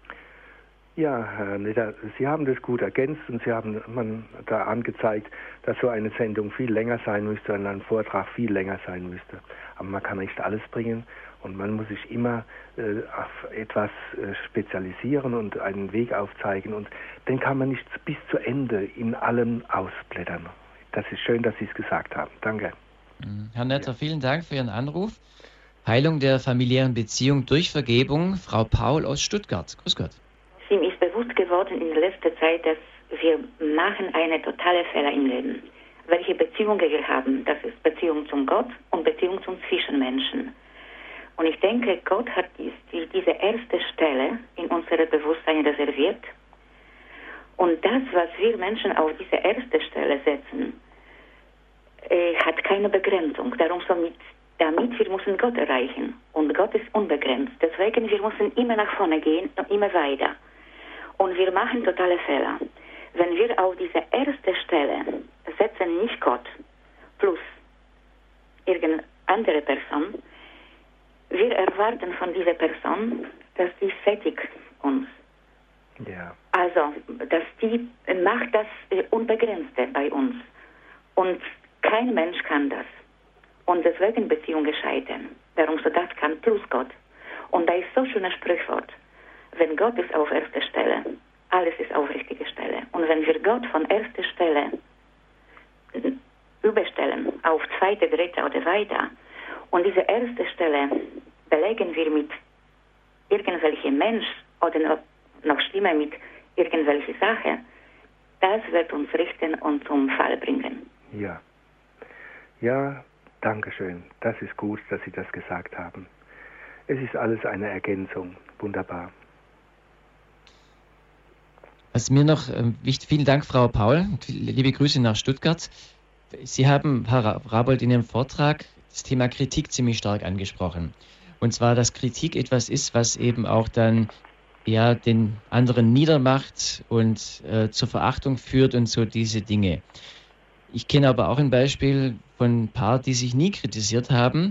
S2: Ja, Herr Netter, Sie haben das gut ergänzt und Sie haben da angezeigt, dass so eine Sendung viel länger sein müsste und ein Vortrag viel länger sein müsste. Aber man kann nicht alles bringen und man muss sich immer auf etwas spezialisieren und einen Weg aufzeigen und den kann man nicht bis zu Ende in allem ausblättern. Das ist schön, dass Sie es gesagt haben. Danke.
S1: Herr Netter, vielen Dank für Ihren Anruf. Heilung der familiären Beziehung durch Vergebung, Frau Paul aus Stuttgart. Grüß Gott.
S6: Ihm ist bewusst geworden in letzter Zeit, dass wir machen eine totale Fehler im Leben. Welche Beziehungen wir haben, das ist Beziehung zum Gott und Beziehung zum Zwischenmenschen. Und ich denke, Gott hat diese erste Stelle in unserem Bewusstsein reserviert. Und das, was wir Menschen auf diese erste Stelle setzen, hat keine Begrenzung. Damit wir müssen Gott erreichen. Und Gott ist unbegrenzt. Deswegen wir müssen immer nach vorne gehen und immer weiter. Und wir machen totale Fehler. Wenn wir auf diese erste Stelle setzen, nicht Gott plus irgendeine andere Person, wir erwarten von dieser Person, dass die sättigt uns.
S2: Ja.
S6: Also, dass die macht das Unbegrenzte bei uns. Und kein Mensch kann das. Und deswegen Beziehungen scheitern. Darum so das kann plus Gott. Und da ist so schön ein Sprichwort. Wenn Gott ist auf erster Stelle, alles ist auf richtiger Stelle. Und wenn wir Gott von erster Stelle überstellen auf zweite, dritte oder weiter und diese erste Stelle belegen wir mit irgendwelchem Mensch oder noch schlimmer mit irgendwelcher Sache, das wird uns richten und zum Fall bringen.
S2: Ja. Ja, danke schön. Das ist gut, dass Sie das gesagt haben. Es ist alles eine Ergänzung. Wunderbar.
S1: Was mir noch vielen Dank, Frau Paul. Liebe Grüße nach Stuttgart. Sie haben, Herr Rabold, in Ihrem Vortrag das Thema Kritik ziemlich stark angesprochen. Und zwar, dass Kritik etwas ist, was eben auch dann den anderen niedermacht und zur Verachtung führt und so diese Dinge. Ich kenne aber auch ein Beispiel von ein paar, die sich nie kritisiert haben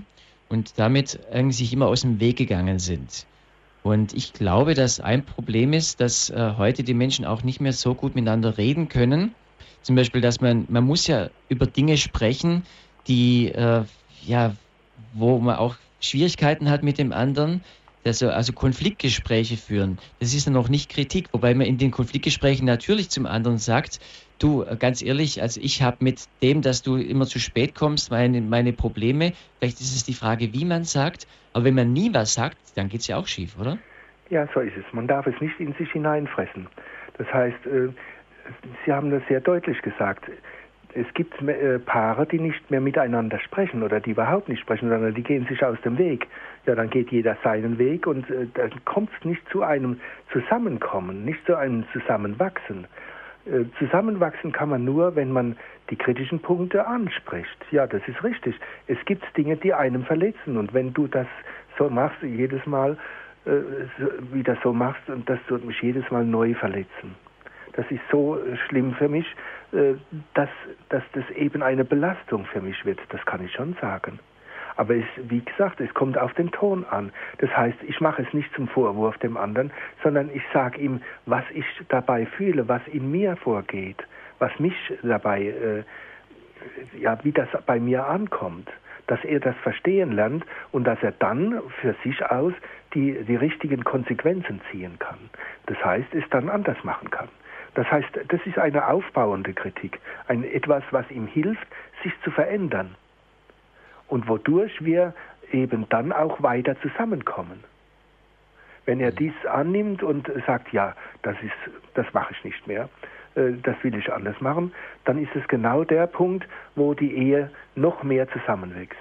S1: und damit eigentlich immer aus dem Weg gegangen sind. Und ich glaube, dass ein Problem ist, dass heute die Menschen auch nicht mehr so gut miteinander reden können. Zum Beispiel, dass man muss ja über Dinge sprechen, die, wo man auch Schwierigkeiten hat mit dem anderen, also Konfliktgespräche führen. Das ist ja noch nicht Kritik, wobei man in den Konfliktgesprächen natürlich zum anderen sagt, du, ganz ehrlich, also ich habe mit dem, dass du immer zu spät kommst, meine Probleme. Vielleicht ist es die Frage, wie man sagt, aber wenn man nie was sagt, dann geht es ja auch schief, oder?
S2: Ja, so ist es. Man darf es nicht in sich hineinfressen. Das heißt, Sie haben das sehr deutlich gesagt. Es gibt Paare, die nicht mehr miteinander sprechen oder die überhaupt nicht sprechen, sondern die gehen sich aus dem Weg. Ja, dann geht jeder seinen Weg und dann kommt es nicht zu einem Zusammenkommen, nicht zu einem Zusammenwachsen. Zusammenwachsen kann man nur, wenn man die kritischen Punkte anspricht. Ja, das ist richtig. Es gibt Dinge, die einem verletzen und wenn du das so machst, jedes Mal wieder so machst, und das wird mich jedes Mal neu verletzen. Das ist so schlimm für mich, dass das eben eine Belastung für mich wird. Das kann ich schon sagen. Aber wie gesagt, es kommt auf den Ton an. Das heißt, ich mache es nicht zum Vorwurf dem anderen, sondern ich sage ihm, was ich dabei fühle, was in mir vorgeht, was mich dabei, wie das bei mir ankommt. Dass er das verstehen lernt und dass er dann für sich aus die richtigen Konsequenzen ziehen kann. Das heißt, es dann anders machen kann. Das heißt, das ist eine aufbauende Kritik, etwas, was ihm hilft, sich zu verändern und wodurch wir eben dann auch weiter zusammenkommen. Wenn er dies annimmt und sagt, ja, das mache ich nicht mehr, das will ich anders machen, dann ist es genau der Punkt, wo die Ehe noch mehr zusammenwächst.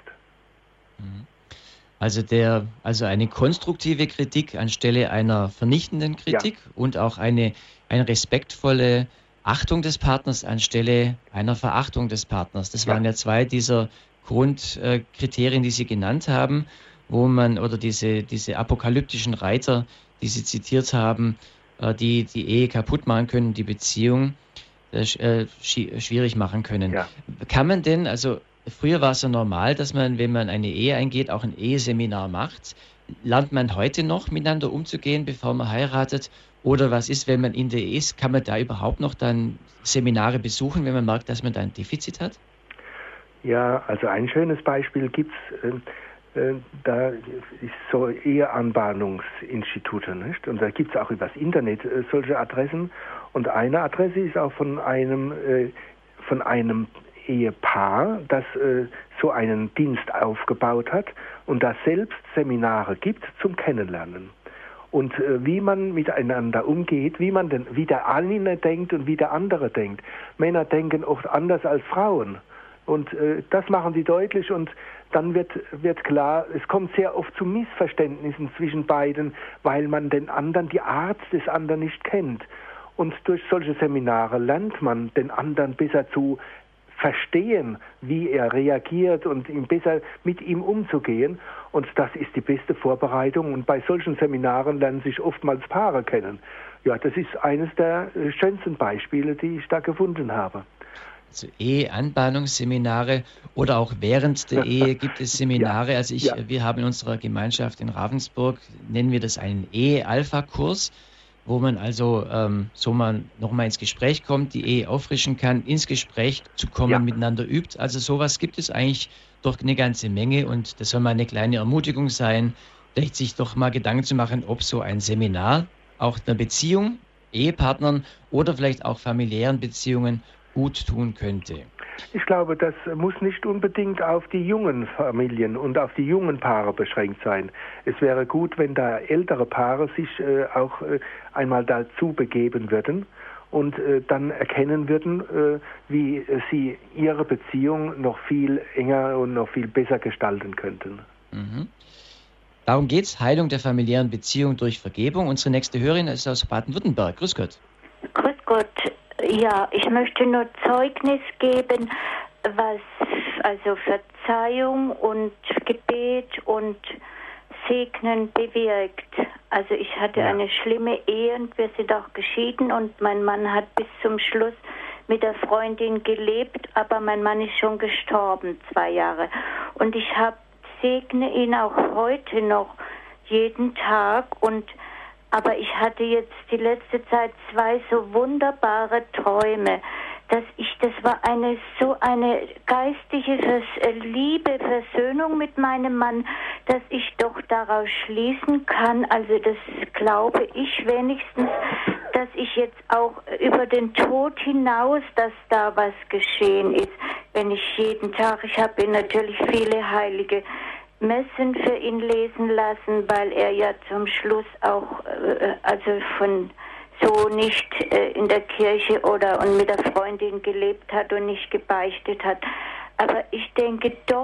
S1: Also eine konstruktive Kritik anstelle einer vernichtenden Kritik und auch eine respektvolle Achtung des Partners anstelle einer Verachtung des Partners. Das waren ja zwei dieser Grundkriterien, die Sie genannt haben, wo man, oder diese apokalyptischen Reiter, die Sie zitiert haben, die Ehe kaputt machen können, die Beziehung schwierig machen können. Ja. Kann man denn, also früher war es ja normal, dass man, wenn man eine Ehe eingeht, auch ein Eheseminar macht. Lernt man heute noch miteinander umzugehen, bevor man heiratet? Oder was ist, wenn man in der Ehe ist? Kann man da überhaupt noch dann Seminare besuchen, wenn man merkt, dass man da ein Defizit hat?
S2: Ja, also ein schönes Beispiel gibt es. Da ist so Eheanbahnungsinstitute, nicht? Und da gibt es auch übers Internet solche Adressen. Und eine Adresse ist auch von einem Ehepaar, das so einen Dienst aufgebaut hat und das selbst Seminare gibt zum Kennenlernen. Und wie man miteinander umgeht, wie der eine denkt und wie der andere denkt. Männer denken oft anders als Frauen. Und das machen sie deutlich und dann wird klar, es kommt sehr oft zu Missverständnissen zwischen beiden, weil man die Art des anderen nicht kennt. Und durch solche Seminare lernt man den anderen besser zu verstehen, wie er reagiert und besser mit ihm umzugehen. Und das ist die beste Vorbereitung. Und bei solchen Seminaren lernen sich oftmals Paare kennen. Ja, das ist eines der schönsten Beispiele, die ich da gefunden habe.
S1: Also Eheanbahnungsseminare oder auch während der Ehe gibt es Seminare. Also wir haben in unserer Gemeinschaft in Ravensburg, nennen wir das einen Ehe-Alpha-Kurs, wo man also nochmal ins Gespräch kommt, die Ehe auffrischen kann, ins Gespräch zu kommen, miteinander übt. Also sowas gibt es eigentlich doch eine ganze Menge und das soll mal eine kleine Ermutigung sein, vielleicht sich doch mal Gedanken zu machen, ob so ein Seminar auch einer Beziehung, Ehepartnern oder vielleicht auch familiären Beziehungen gut tun könnte.
S2: Ich glaube, das muss nicht unbedingt auf die jungen Familien und auf die jungen Paare beschränkt sein. Es wäre gut, wenn da ältere Paare sich auch einmal dazu begeben würden und dann erkennen würden, wie sie ihre Beziehung noch viel enger und noch viel besser gestalten könnten.
S1: Mhm. Darum geht es, Heilung der familiären Beziehung durch Vergebung. Unsere nächste Hörerin ist aus Baden-Württemberg. Grüß Gott.
S7: Grüß Gott. Ja, ich möchte nur Zeugnis geben, was also Verzeihung und Gebet und Segnen bewirkt. Also ich hatte eine schlimme Ehe und wir sind auch geschieden und mein Mann hat bis zum Schluss mit der Freundin gelebt, aber mein Mann ist schon gestorben, 2 Jahre. Und ich habe segne ihn auch heute noch jeden Tag. Aber ich hatte jetzt die letzte Zeit 2 so wunderbare Träume, das war eine geistige Liebe, Versöhnung mit meinem Mann, dass ich doch daraus schließen kann, also das glaube ich wenigstens, dass ich jetzt auch über den Tod hinaus, dass da was geschehen ist, wenn ich jeden Tag, ich habe ihn natürlich viele heilige Messen für ihn lesen lassen, weil er ja zum Schluss auch, also von so nicht in der Kirche und mit der Freundin gelebt hat und nicht gebeichtet hat. Aber ich denke doch,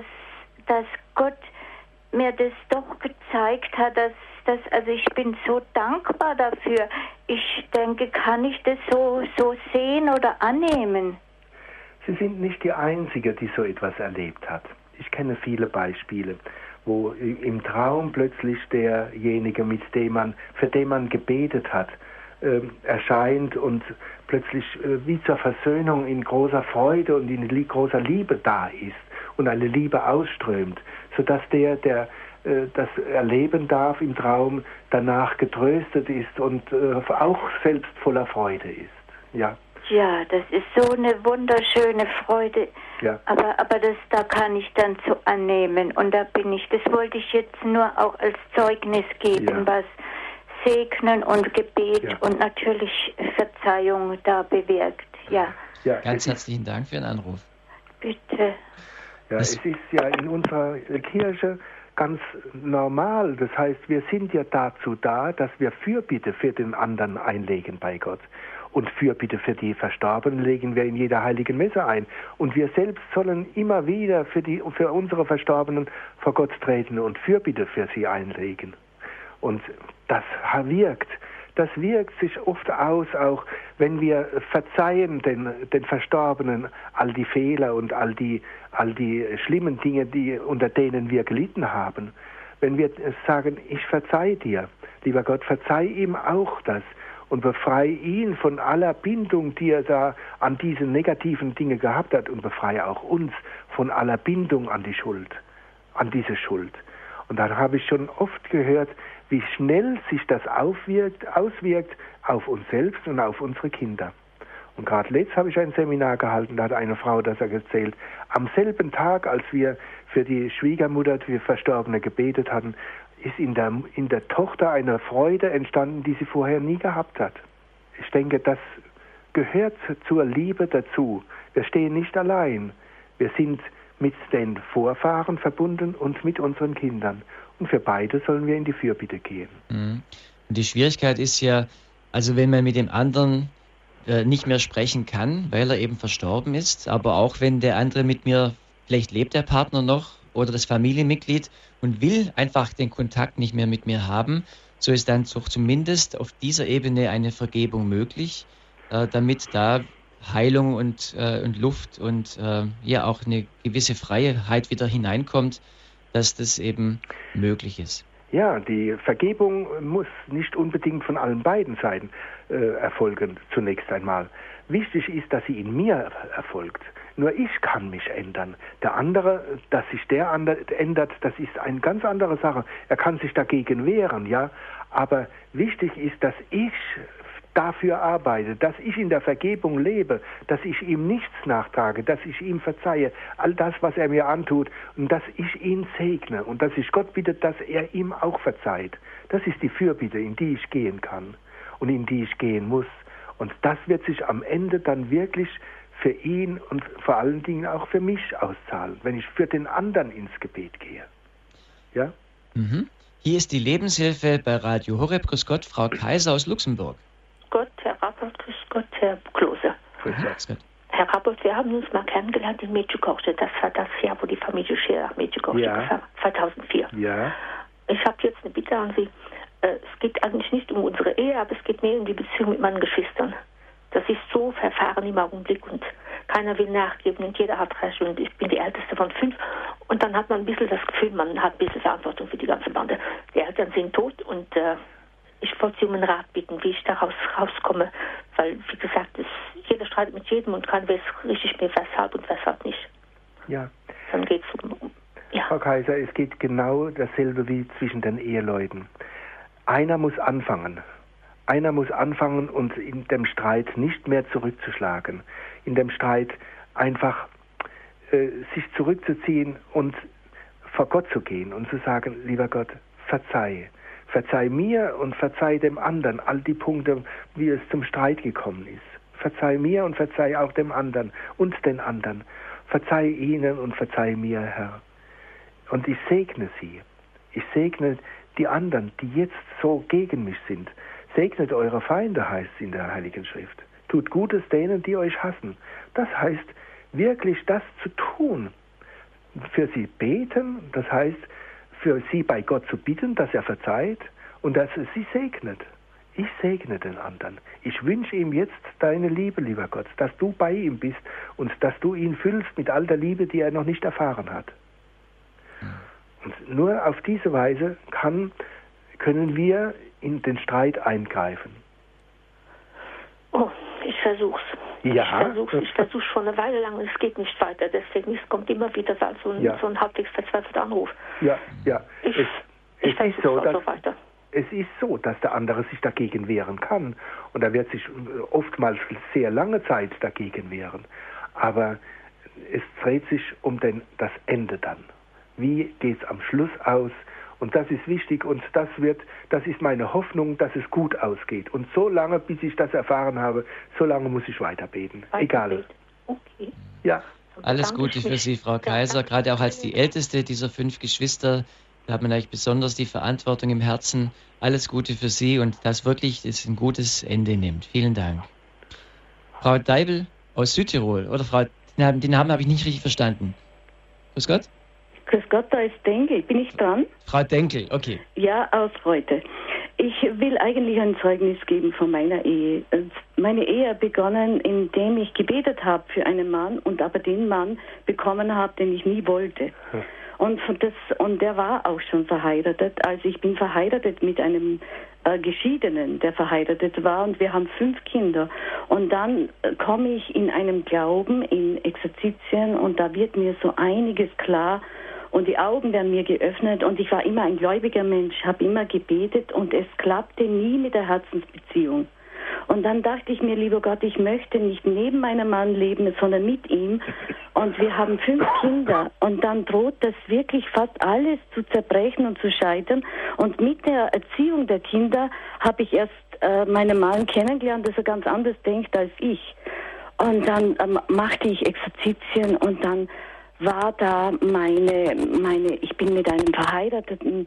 S7: dass Gott mir das doch gezeigt hat, also ich bin so dankbar dafür. Ich denke, kann ich das so sehen oder annehmen?
S2: Sie sind nicht die Einzige, die so etwas erlebt hat. Ich kenne viele Beispiele, wo im Traum plötzlich derjenige, für den man gebetet hat, erscheint und plötzlich wie zur Versöhnung in großer Freude und in großer Liebe da ist und eine Liebe ausströmt, sodass der das erleben darf im Traum, danach getröstet ist und auch selbst voller Freude ist. Ja.
S7: Ja, das ist so eine wunderschöne Freude. Ja. Aber da kann ich dann so annehmen. Und das wollte ich jetzt nur auch als Zeugnis geben, was Segnen und Gebet und natürlich Verzeihung da bewirkt. Ja.
S1: Ganz herzlichen Dank für den Anruf.
S7: Bitte.
S2: Ja, es ist ja in unserer Kirche ganz normal. Das heißt, wir sind ja dazu da, dass wir Fürbitte für den anderen einlegen bei Gott. Und Fürbitte für die Verstorbenen legen wir in jeder heiligen Messe ein. Und wir selbst sollen immer wieder für unsere Verstorbenen vor Gott treten und Fürbitte für sie einlegen. Und das wirkt. Das wirkt sich oft aus, auch wenn wir verzeihen den Verstorbenen all die Fehler und all die schlimmen Dinge, unter denen wir gelitten haben. Wenn wir sagen, ich verzeih dir, lieber Gott, verzeih ihm auch das und befreie ihn von aller Bindung, die er da an diese negativen Dinge gehabt hat, und befreie auch uns von aller Bindung an die Schuld, an diese Schuld. Und dann habe ich schon oft gehört, wie schnell sich das auswirkt auf uns selbst und auf unsere Kinder. Und gerade letzt habe ich ein Seminar gehalten, da hat eine Frau das erzählt. Am selben Tag, als wir für die Schwiegermutter, die Verstorbene, gebetet hatten, ist in der Tochter eine Freude entstanden, die sie vorher nie gehabt hat. Ich denke, das gehört zur Liebe dazu. Wir stehen nicht allein. Wir sind mit den Vorfahren verbunden und mit unseren Kindern. Und für beide sollen wir in die Fürbitte gehen.
S1: Und die Schwierigkeit ist ja, also wenn man mit dem anderen nicht mehr sprechen kann, weil er eben verstorben ist, aber auch wenn der andere mit mir, vielleicht lebt der Partner noch oder das Familienmitglied und will einfach den Kontakt nicht mehr mit mir haben, so ist dann doch zumindest auf dieser Ebene eine Vergebung möglich, damit da Heilung und Luft und auch eine gewisse Freiheit wieder hineinkommt, dass das eben möglich ist.
S2: Ja, die Vergebung muss nicht unbedingt von allen beiden Seiten erfolgen, zunächst einmal. Wichtig ist, dass sie in mir erfolgt. Nur ich kann mich ändern. Der andere, dass sich der andere ändert, das ist eine ganz andere Sache. Er kann sich dagegen wehren, ja. Aber wichtig ist, dass ich dafür arbeite, dass ich in der Vergebung lebe, dass ich ihm nichts nachtrage, dass ich ihm verzeihe, all das, was er mir antut, und dass ich ihn segne und dass ich Gott bitte, dass er ihm auch verzeiht. Das ist die Fürbitte, in die ich gehen kann und in die ich gehen muss. Und das wird sich am Ende dann wirklich für ihn und vor allen Dingen auch für mich auszahlen, wenn ich für den anderen ins Gebet gehe. Ja?
S1: Mhm. Hier ist die Lebenshilfe bei Radio Horeb. Grüß Gott, Frau Kaiser aus Luxemburg.
S8: Gott, Herr Rappert, grüß Gott, Herr Klose.
S2: Grüß Gott.
S8: Herr Rappert, wir haben uns mal kennengelernt in Medjugorje. Das war das Jahr, wo die Familie Scheer nach Medjugorje gefahren, 2004.
S2: Ja.
S8: Ich habe jetzt eine Bitte an Sie. Es geht eigentlich nicht um unsere Ehe, aber es geht mehr um die Beziehung mit meinen Geschwistern. Das ist so verfahren im Augenblick und keiner will nachgeben und jeder hat Recht und ich bin die Älteste von 5 und dann hat man ein bisschen das Gefühl, man hat ein bisschen Verantwortung für die ganze Bande. Die Eltern sind tot und ich wollte Sie um einen Rat bitten, wie ich daraus rauskomme, weil, wie gesagt, jeder streitet mit jedem und keiner weiß richtig mehr, weshalb und weshalb nicht.
S2: Ja.
S8: Dann geht es um. Ja.
S2: Frau Kaiser, es geht genau dasselbe wie zwischen den Eheleuten. Einer muss anfangen. Einer muss anfangen und in dem Streit nicht mehr zurückzuschlagen. In dem Streit einfach sich zurückzuziehen und vor Gott zu gehen und zu sagen, lieber Gott, verzeih. Verzeih mir und verzeih dem anderen all die Punkte, wie es zum Streit gekommen ist. Verzeih mir und verzeih auch dem anderen und den anderen. Verzeih ihnen und verzeih mir, Herr. Und ich segne sie. Ich segne die anderen, die jetzt so gegen mich sind. Segnet eure Feinde, heißt es in der Heiligen Schrift. Tut Gutes denen, die euch hassen. Das heißt, wirklich das zu tun. Für sie beten, das heißt, für sie bei Gott zu bitten, dass er verzeiht und dass er sie segnet. Ich segne den anderen. Ich wünsche ihm jetzt deine Liebe, lieber Gott, dass du bei ihm bist und dass du ihn füllst mit all der Liebe, die er noch nicht erfahren hat. Und nur auf diese Weise können wir in den Streit eingreifen.
S8: Oh, ich versuch's.
S2: Ja.
S8: Ich versuch's schon eine Weile lang und es geht nicht weiter. Deswegen es kommt immer wieder so ein halbwegs verzweifelter Anruf.
S2: Ja. Es ist so,
S8: weiter.
S2: Es ist so, dass der andere sich dagegen wehren kann. Und er wird sich oftmals sehr lange Zeit dagegen wehren. Aber es dreht sich um das Ende dann. Wie geht's am Schluss aus? Und das ist wichtig und das ist meine Hoffnung, dass es gut ausgeht. Und so lange, bis ich das erfahren habe, so lange muss ich weiterbeten. Egal.
S8: Okay.
S2: Ja.
S1: Alles Gute für Sie, Frau Kaiser. Gerade auch als die älteste dieser 5 Geschwister, da hat man eigentlich besonders die Verantwortung im Herzen. Alles Gute für Sie und dass wirklich es ein gutes Ende nimmt. Vielen Dank. Frau Deibel aus Südtirol, oder den Namen habe ich nicht richtig verstanden. Grüß Gott.
S9: Grüß Gott, da ist Denkel. Bin ich dran?
S1: Frau Denkel, okay.
S9: Ja, aus Reute. Ich will eigentlich ein Zeugnis geben von meiner Ehe. Meine Ehe hat begonnen, indem ich gebetet habe für einen Mann und aber den Mann bekommen habe, den ich nie wollte. Und der war auch schon verheiratet. Also ich bin verheiratet mit einem Geschiedenen, der verheiratet war und wir haben 5 Kinder. Und dann komme ich in einem Glauben, in Exerzitien und da wird mir so einiges klar und die Augen werden mir geöffnet und ich war immer ein gläubiger Mensch, habe immer gebetet und es klappte nie mit der Herzensbeziehung. Und dann dachte ich mir, lieber Gott, ich möchte nicht neben meinem Mann leben, sondern mit ihm. Und wir haben 5 Kinder. Und dann droht das wirklich fast alles zu zerbrechen und zu scheitern. Und mit der Erziehung der Kinder habe ich erst meinen Mann kennengelernt, dass er ganz anders denkt als ich. Und dann machte ich Exerzitien und dann war da ich bin mit einem Verheirateten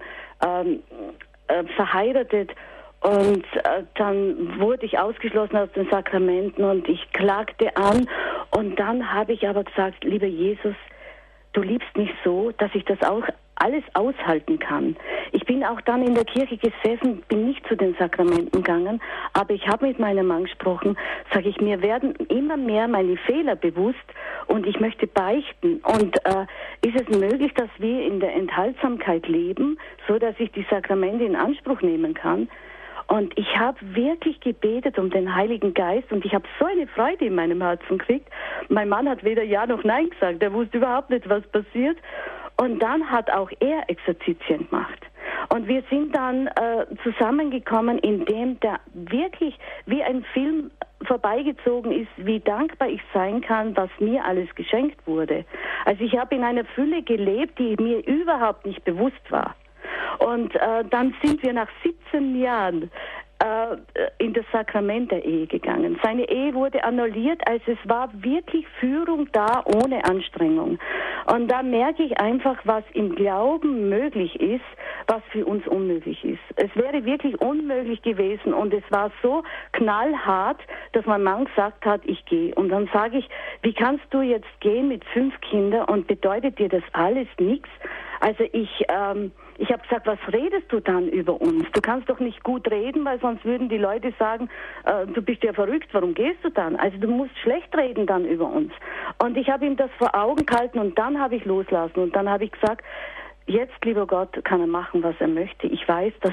S9: verheiratet. Und dann wurde ich ausgeschlossen aus den Sakramenten und ich klagte an. Und dann habe ich aber gesagt, lieber Jesus, du liebst mich so, dass ich das auch alles aushalten kann. Ich bin auch dann in der Kirche gesessen, bin nicht zu den Sakramenten gegangen, aber ich habe mit meinem Mann gesprochen, sage ich, mir werden immer mehr meine Fehler bewusst und ich möchte beichten. Und ist es möglich, dass wir in der Enthaltsamkeit leben, so dass ich die Sakramente in Anspruch nehmen kann? Und ich habe wirklich gebetet um den Heiligen Geist und ich habe so eine Freude in meinem Herzen gekriegt. Mein Mann hat weder Ja noch Nein gesagt, er wusste überhaupt nicht, was passiert. Und dann hat auch er Exerzitien gemacht. Und wir sind dann zusammengekommen, indem der wirklich wie ein Film vorbeigezogen ist, wie dankbar ich sein kann, was mir alles geschenkt wurde. Also ich habe in einer Fülle gelebt, die mir überhaupt nicht bewusst war. Und dann sind wir nach 17 Jahren in das Sakrament der Ehe gegangen. Seine Ehe wurde annulliert, also es war wirklich Führung da ohne Anstrengung. Und da merke ich einfach, was im Glauben möglich ist, was für uns unmöglich ist. Es wäre wirklich unmöglich gewesen und es war so knallhart, dass mein Mann gesagt hat, ich gehe. Und dann sage ich, wie kannst du jetzt gehen mit 5 Kindern und bedeutet dir das alles nichts? Also ich habe gesagt, was redest du dann über uns? Du kannst doch nicht gut reden, weil sonst würden die Leute sagen, du bist ja verrückt, warum gehst du dann? Also du musst schlecht reden dann über uns. Und ich habe ihm das vor Augen gehalten und dann habe ich loslassen und dann habe ich gesagt, jetzt, lieber Gott, kann er machen, was er möchte. Ich weiß, dass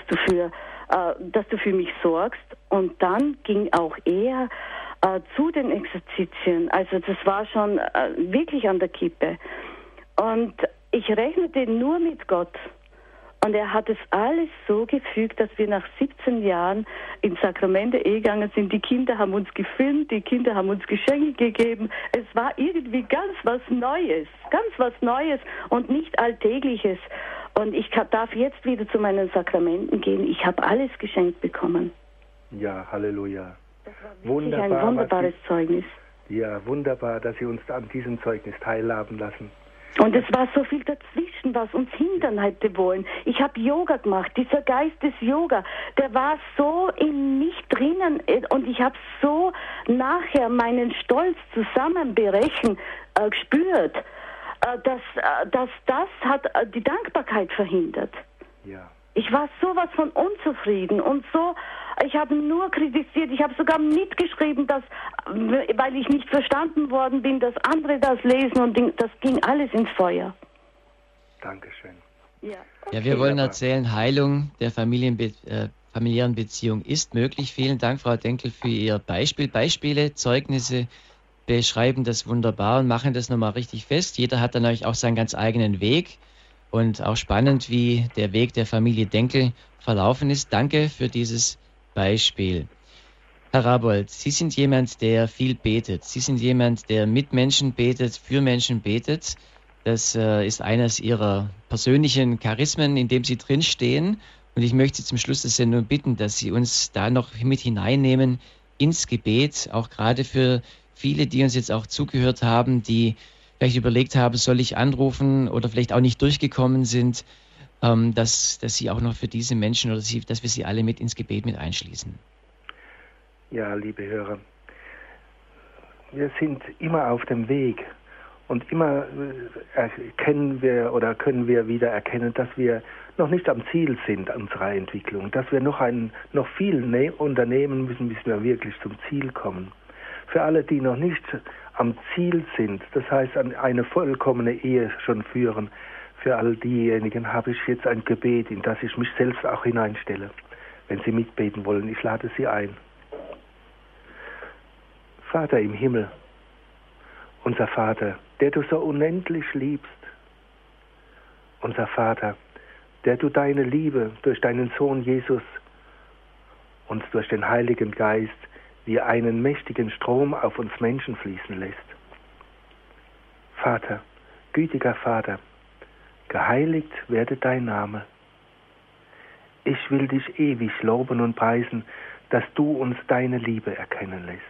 S9: du für mich sorgst. Und dann ging auch er zu den Exerzitien. Also das war schon wirklich an der Kippe. Und ich rechnete nur mit Gott. Und er hat es alles so gefügt, dass wir nach 17 Jahren ins Sakrament der Ehe gegangen sind. Die Kinder haben uns gefilmt, die Kinder haben uns Geschenke gegeben. Es war irgendwie ganz was Neues und nicht Alltägliches. Und ich darf jetzt wieder zu meinen Sakramenten gehen. Ich habe alles geschenkt bekommen.
S2: Ja, Halleluja.
S9: Das war wirklich ein wunderbares Zeugnis.
S2: Ja, wunderbar, dass Sie uns an diesem Zeugnis teilhaben lassen.
S9: Und es war so viel dazwischen, was uns hindern hätte wollen. Ich habe Yoga gemacht. Dieser Geist des Yoga, der war so in mich drinnen. Und ich habe so nachher meinen Stolz zusammenbrechen gespürt, dass das hat die Dankbarkeit verhindert.
S2: Ja.
S9: Ich war sowas von unzufrieden und so, ich habe nur kritisiert, ich habe sogar mitgeschrieben, dass, weil ich nicht verstanden worden bin, dass andere das lesen und das ging alles ins Feuer.
S2: Dankeschön.
S9: Ja,
S1: okay. Ja, wir wollen erzählen, Heilung der familiären Beziehung ist möglich. Vielen Dank, Frau Denkel, für Ihr Beispiel. Beispiele, Zeugnisse beschreiben das wunderbar und machen das nochmal richtig fest. Jeder hat dann natürlich auch seinen ganz eigenen Weg. Und auch spannend, wie der Weg der Familie Denkel verlaufen ist. Danke für dieses Beispiel. Herr Rabold, Sie sind jemand, der viel betet. Sie sind jemand, der mit Menschen betet, für Menschen betet. Das ist eines Ihrer persönlichen Charismen, in dem Sie drinstehen. Und ich möchte zum Schluss der Sendung bitten, dass Sie uns da noch mit hineinnehmen ins Gebet, auch gerade für viele, die uns jetzt auch zugehört haben, die vielleicht überlegt haben, soll ich anrufen oder vielleicht auch nicht durchgekommen sind, dass Sie auch noch für diese Menschen oder dass wir sie alle mit ins Gebet mit einschließen.
S2: Ja, liebe Hörer, wir sind immer auf dem Weg und immer können wir wieder erkennen, dass wir noch nicht am Ziel sind unserer Entwicklung, dass wir noch viel unternehmen müssen, bis wir wirklich zum Ziel kommen. Für alle, die noch nicht am Ziel sind, das heißt an eine vollkommene Ehe schon führen, für all diejenigen habe ich jetzt ein Gebet, in das ich mich selbst auch hineinstelle. Wenn Sie mitbeten wollen, ich lade Sie ein. Vater im Himmel, unser Vater, der du so unendlich liebst, unser Vater, der du deine Liebe durch deinen Sohn Jesus und durch den Heiligen Geist wie einen mächtigen Strom auf uns Menschen fließen lässt. Vater, gütiger Vater, geheiligt werde dein Name. Ich will dich ewig loben und preisen, dass du uns deine Liebe erkennen lässt.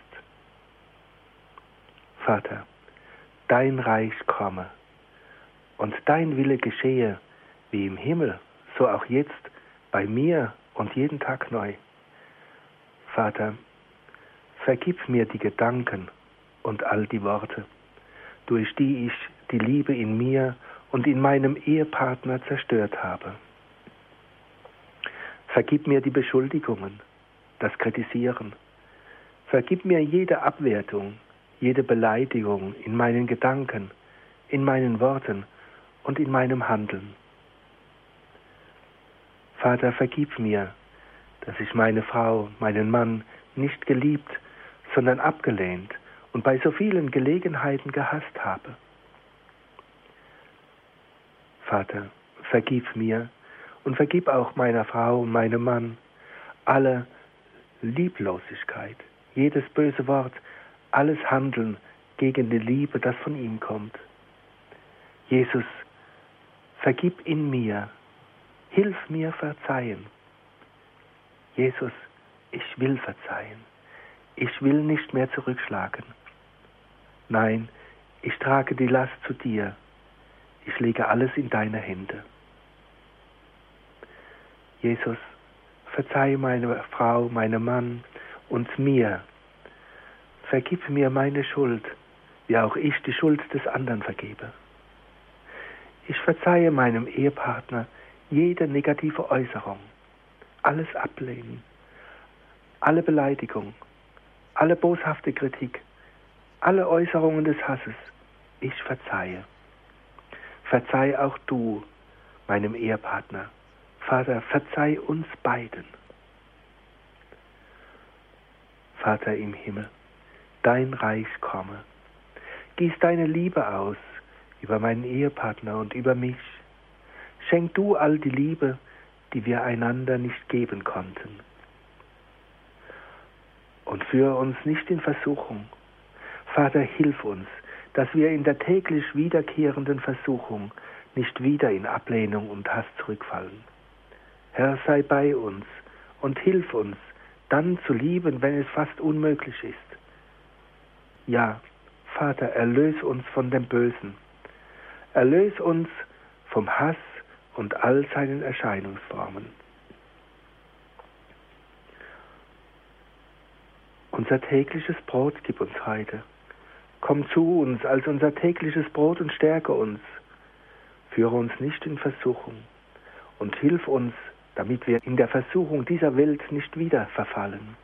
S2: Vater, dein Reich komme und dein Wille geschehe, wie im Himmel, so auch jetzt bei mir und jeden Tag neu. Vater, vergib mir die Gedanken und all die Worte, durch die ich die Liebe in mir und in meinem Ehepartner zerstört habe. Vergib mir die Beschuldigungen, das Kritisieren. Vergib mir jede Abwertung, jede Beleidigung in meinen Gedanken, in meinen Worten und in meinem Handeln. Vater, vergib mir, dass ich meine Frau, meinen Mann nicht geliebt, sondern abgelehnt und bei so vielen Gelegenheiten gehasst habe. Vater, vergib mir und vergib auch meiner Frau und meinem Mann alle Lieblosigkeit, jedes böse Wort, alles Handeln gegen die Liebe, das von ihm kommt. Jesus, vergib in mir, hilf mir verzeihen. Jesus, ich will verzeihen. Ich will nicht mehr zurückschlagen. Nein, ich trage die Last zu dir. Ich lege alles in deine Hände. Jesus, verzeih meine Frau, meinem Mann und mir. Vergib mir meine Schuld, wie auch ich die Schuld des anderen vergebe. Ich verzeihe meinem Ehepartner jede negative Äußerung, alles Ablehnen, alle Beleidigung, alle boshafte Kritik, alle Äußerungen des Hasses. Ich verzeihe. Verzeih auch du, meinem Ehepartner. Vater, verzeih uns beiden. Vater im Himmel, dein Reich komme. Gieß deine Liebe aus, über meinen Ehepartner und über mich. Schenk du all die Liebe, die wir einander nicht geben konnten. Und führe uns nicht in Versuchung. Vater, hilf uns, dass wir in der täglich wiederkehrenden Versuchung nicht wieder in Ablehnung und Hass zurückfallen. Herr, sei bei uns und hilf uns, dann zu lieben, wenn es fast unmöglich ist. Ja, Vater, erlöse uns von dem Bösen. Erlöse uns vom Hass und all seinen Erscheinungsformen. Unser tägliches Brot gib uns heute. Komm zu uns als unser tägliches Brot und stärke uns. Führe uns nicht in Versuchung und hilf uns, damit wir in der Versuchung dieser Welt nicht wieder verfallen.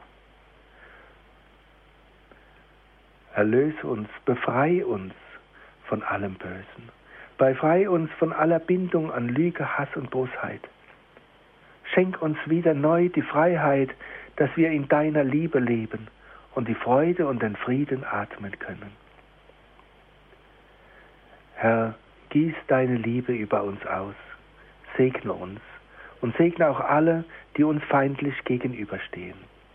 S2: Erlöse uns, befreie uns von allem Bösen. Befreie uns von aller Bindung an Lüge, Hass und Bosheit. Schenk uns wieder neu die Freiheit, dass wir in deiner Liebe leben und die Freude und den Frieden atmen können. Herr, gieß deine Liebe über uns aus, segne uns und segne auch alle, die uns feindlich gegenüberstehen.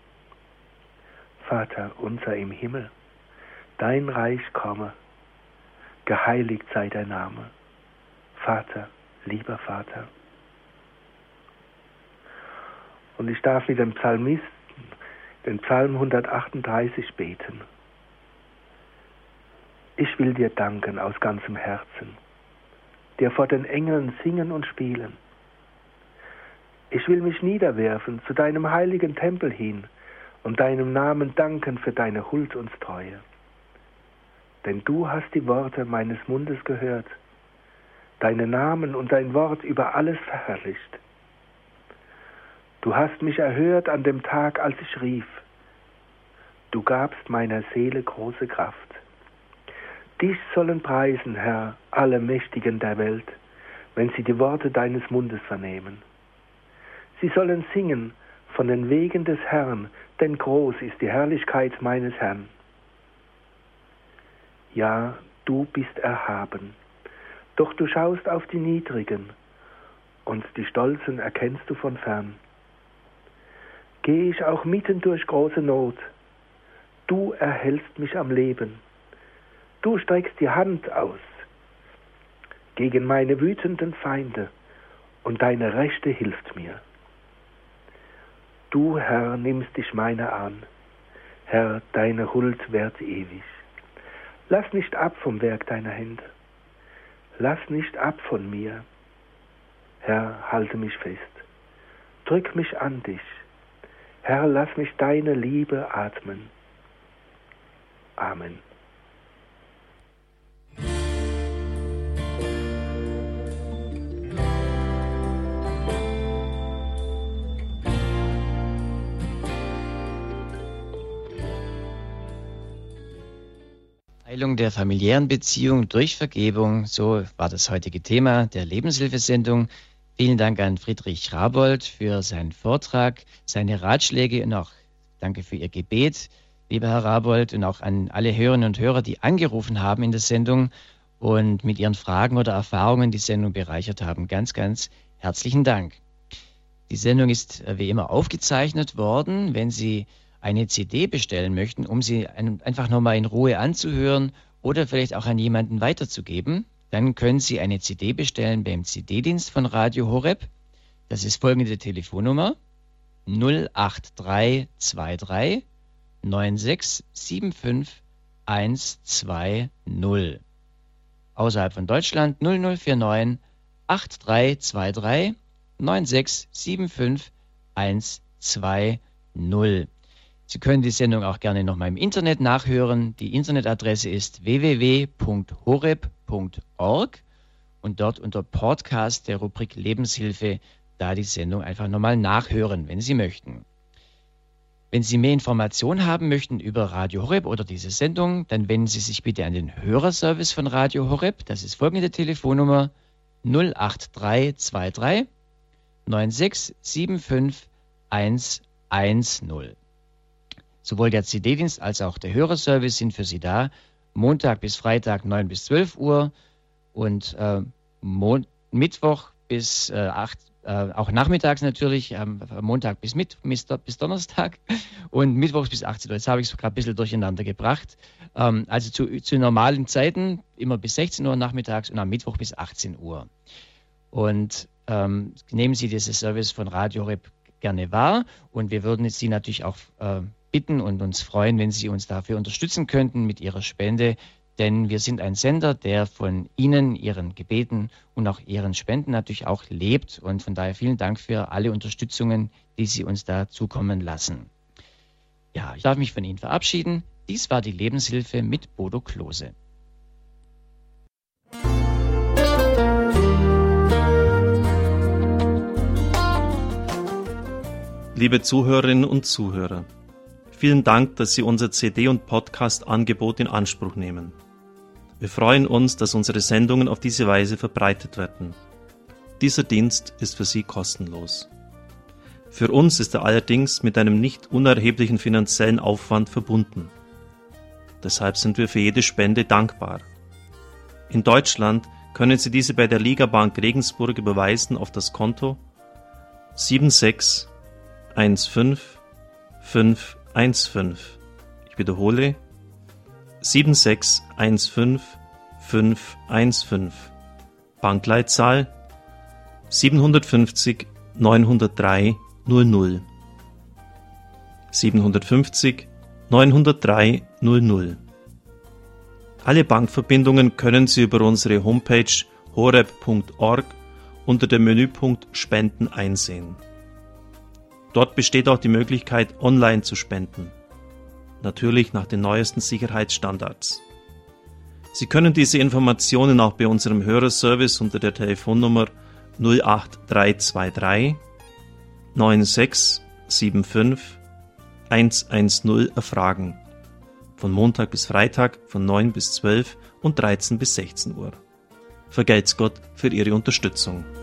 S2: Vater unser im Himmel, dein Reich komme, geheiligt sei dein Name. Vater, lieber Vater. Und ich darf mit dem Psalmisten den Psalm 138 beten. Ich will dir danken aus ganzem Herzen, dir vor den Engeln singen und spielen. Ich will mich niederwerfen zu deinem heiligen Tempel hin und deinem Namen danken für deine Huld und Treue. Denn du hast die Worte meines Mundes gehört, deinen Namen und dein Wort über alles verherrlicht. Du hast mich erhört an dem Tag, als ich rief. Du gabst meiner Seele große Kraft. Dich sollen preisen, Herr, alle Mächtigen der Welt, wenn sie die Worte deines Mundes vernehmen. Sie sollen singen von den Wegen des Herrn, denn groß ist die Herrlichkeit meines Herrn. Ja, du bist erhaben, doch du schaust auf die Niedrigen, und die Stolzen erkennst du von fern. Gehe ich auch mitten durch große Not, du erhältst mich am Leben. Du streckst die Hand aus gegen meine wütenden Feinde, und deine Rechte hilft mir. Du, Herr, nimmst dich meiner an. Herr, deine Huld währt ewig. Lass nicht ab vom Werk deiner Hände. Lass nicht ab von mir. Herr, halte mich fest. Drück mich an dich. Herr, lass mich deine Liebe atmen. Amen.
S1: Heilung der familiären Beziehung durch Vergebung, so war das heutige Thema der Lebenshilfesendung. Vielen Dank an Friedrich Rabold für seinen Vortrag, seine Ratschläge und auch danke für Ihr Gebet, lieber Herr Rabold, und auch an alle Hörerinnen und Hörer, die angerufen haben in der Sendung und mit ihren Fragen oder Erfahrungen die Sendung bereichert haben. Ganz, ganz herzlichen Dank. Die Sendung ist wie immer aufgezeichnet worden. Wenn Sie eine CD bestellen möchten, um sie einfach nochmal in Ruhe anzuhören oder vielleicht auch an jemanden weiterzugeben, dann können Sie eine CD bestellen beim CD-Dienst von Radio Horeb. Das ist folgende Telefonnummer: 08323 9675 120. Außerhalb von Deutschland 0049 8323 9675 120. Sie können die Sendung auch gerne nochmal im Internet nachhören. Die Internetadresse ist www.horeb.org und dort unter Podcast der Rubrik Lebenshilfe da die Sendung einfach nochmal nachhören, wenn Sie möchten. Wenn Sie mehr Informationen haben möchten über Radio Horeb oder diese Sendung, dann wenden Sie sich bitte an den Hörerservice von Radio Horeb. Das ist folgende Telefonnummer: 08323 9675 110. Sowohl der CD-Dienst als auch der Hörerservice sind für Sie da, Montag bis Freitag 9 bis 12 Uhr und Mittwoch bis 8, auch nachmittags natürlich, Montag bis Donnerstag und Mittwochs bis 18 Uhr. Jetzt habe ich es gerade ein bisschen durcheinander gebracht. Also zu normalen Zeiten, immer bis 16 Uhr nachmittags und am Mittwoch bis 18 Uhr. Und nehmen Sie dieses Service von Radio Horeb gerne wahr und wir würden Sie natürlich auch bitten und uns freuen, wenn Sie uns dafür unterstützen könnten mit Ihrer Spende, denn wir sind ein Sender, der von Ihnen, Ihren Gebeten und auch Ihren Spenden natürlich auch lebt und von daher vielen Dank für alle Unterstützungen, die Sie uns da zukommen lassen. Ja, ich darf mich von Ihnen verabschieden. Dies war die Lebenshilfe mit Bodo Klose.
S10: Liebe Zuhörerinnen und Zuhörer, vielen Dank, dass Sie unser CD- und Podcast-Angebot in Anspruch nehmen. Wir freuen uns, dass unsere Sendungen auf diese Weise verbreitet werden. Dieser Dienst ist für Sie kostenlos. Für uns ist er allerdings mit einem nicht unerheblichen finanziellen Aufwand verbunden. Deshalb sind wir für jede Spende dankbar. In Deutschland können Sie diese bei der Ligabank Regensburg überweisen auf das Konto 7615515. Ich wiederhole 7615515. Bankleitzahl 750 903 00. 750 903 00. Alle Bankverbindungen können Sie über unsere Homepage horeb.org unter dem Menüpunkt Spenden einsehen. Dort besteht auch die Möglichkeit, online zu spenden. Natürlich nach den neuesten Sicherheitsstandards. Sie können diese Informationen auch bei unserem Hörerservice unter der Telefonnummer 08323 9675 110 erfragen. Von Montag bis Freitag von 9 bis 12 und 13 bis 16 Uhr. Vergelt's Gott für Ihre Unterstützung.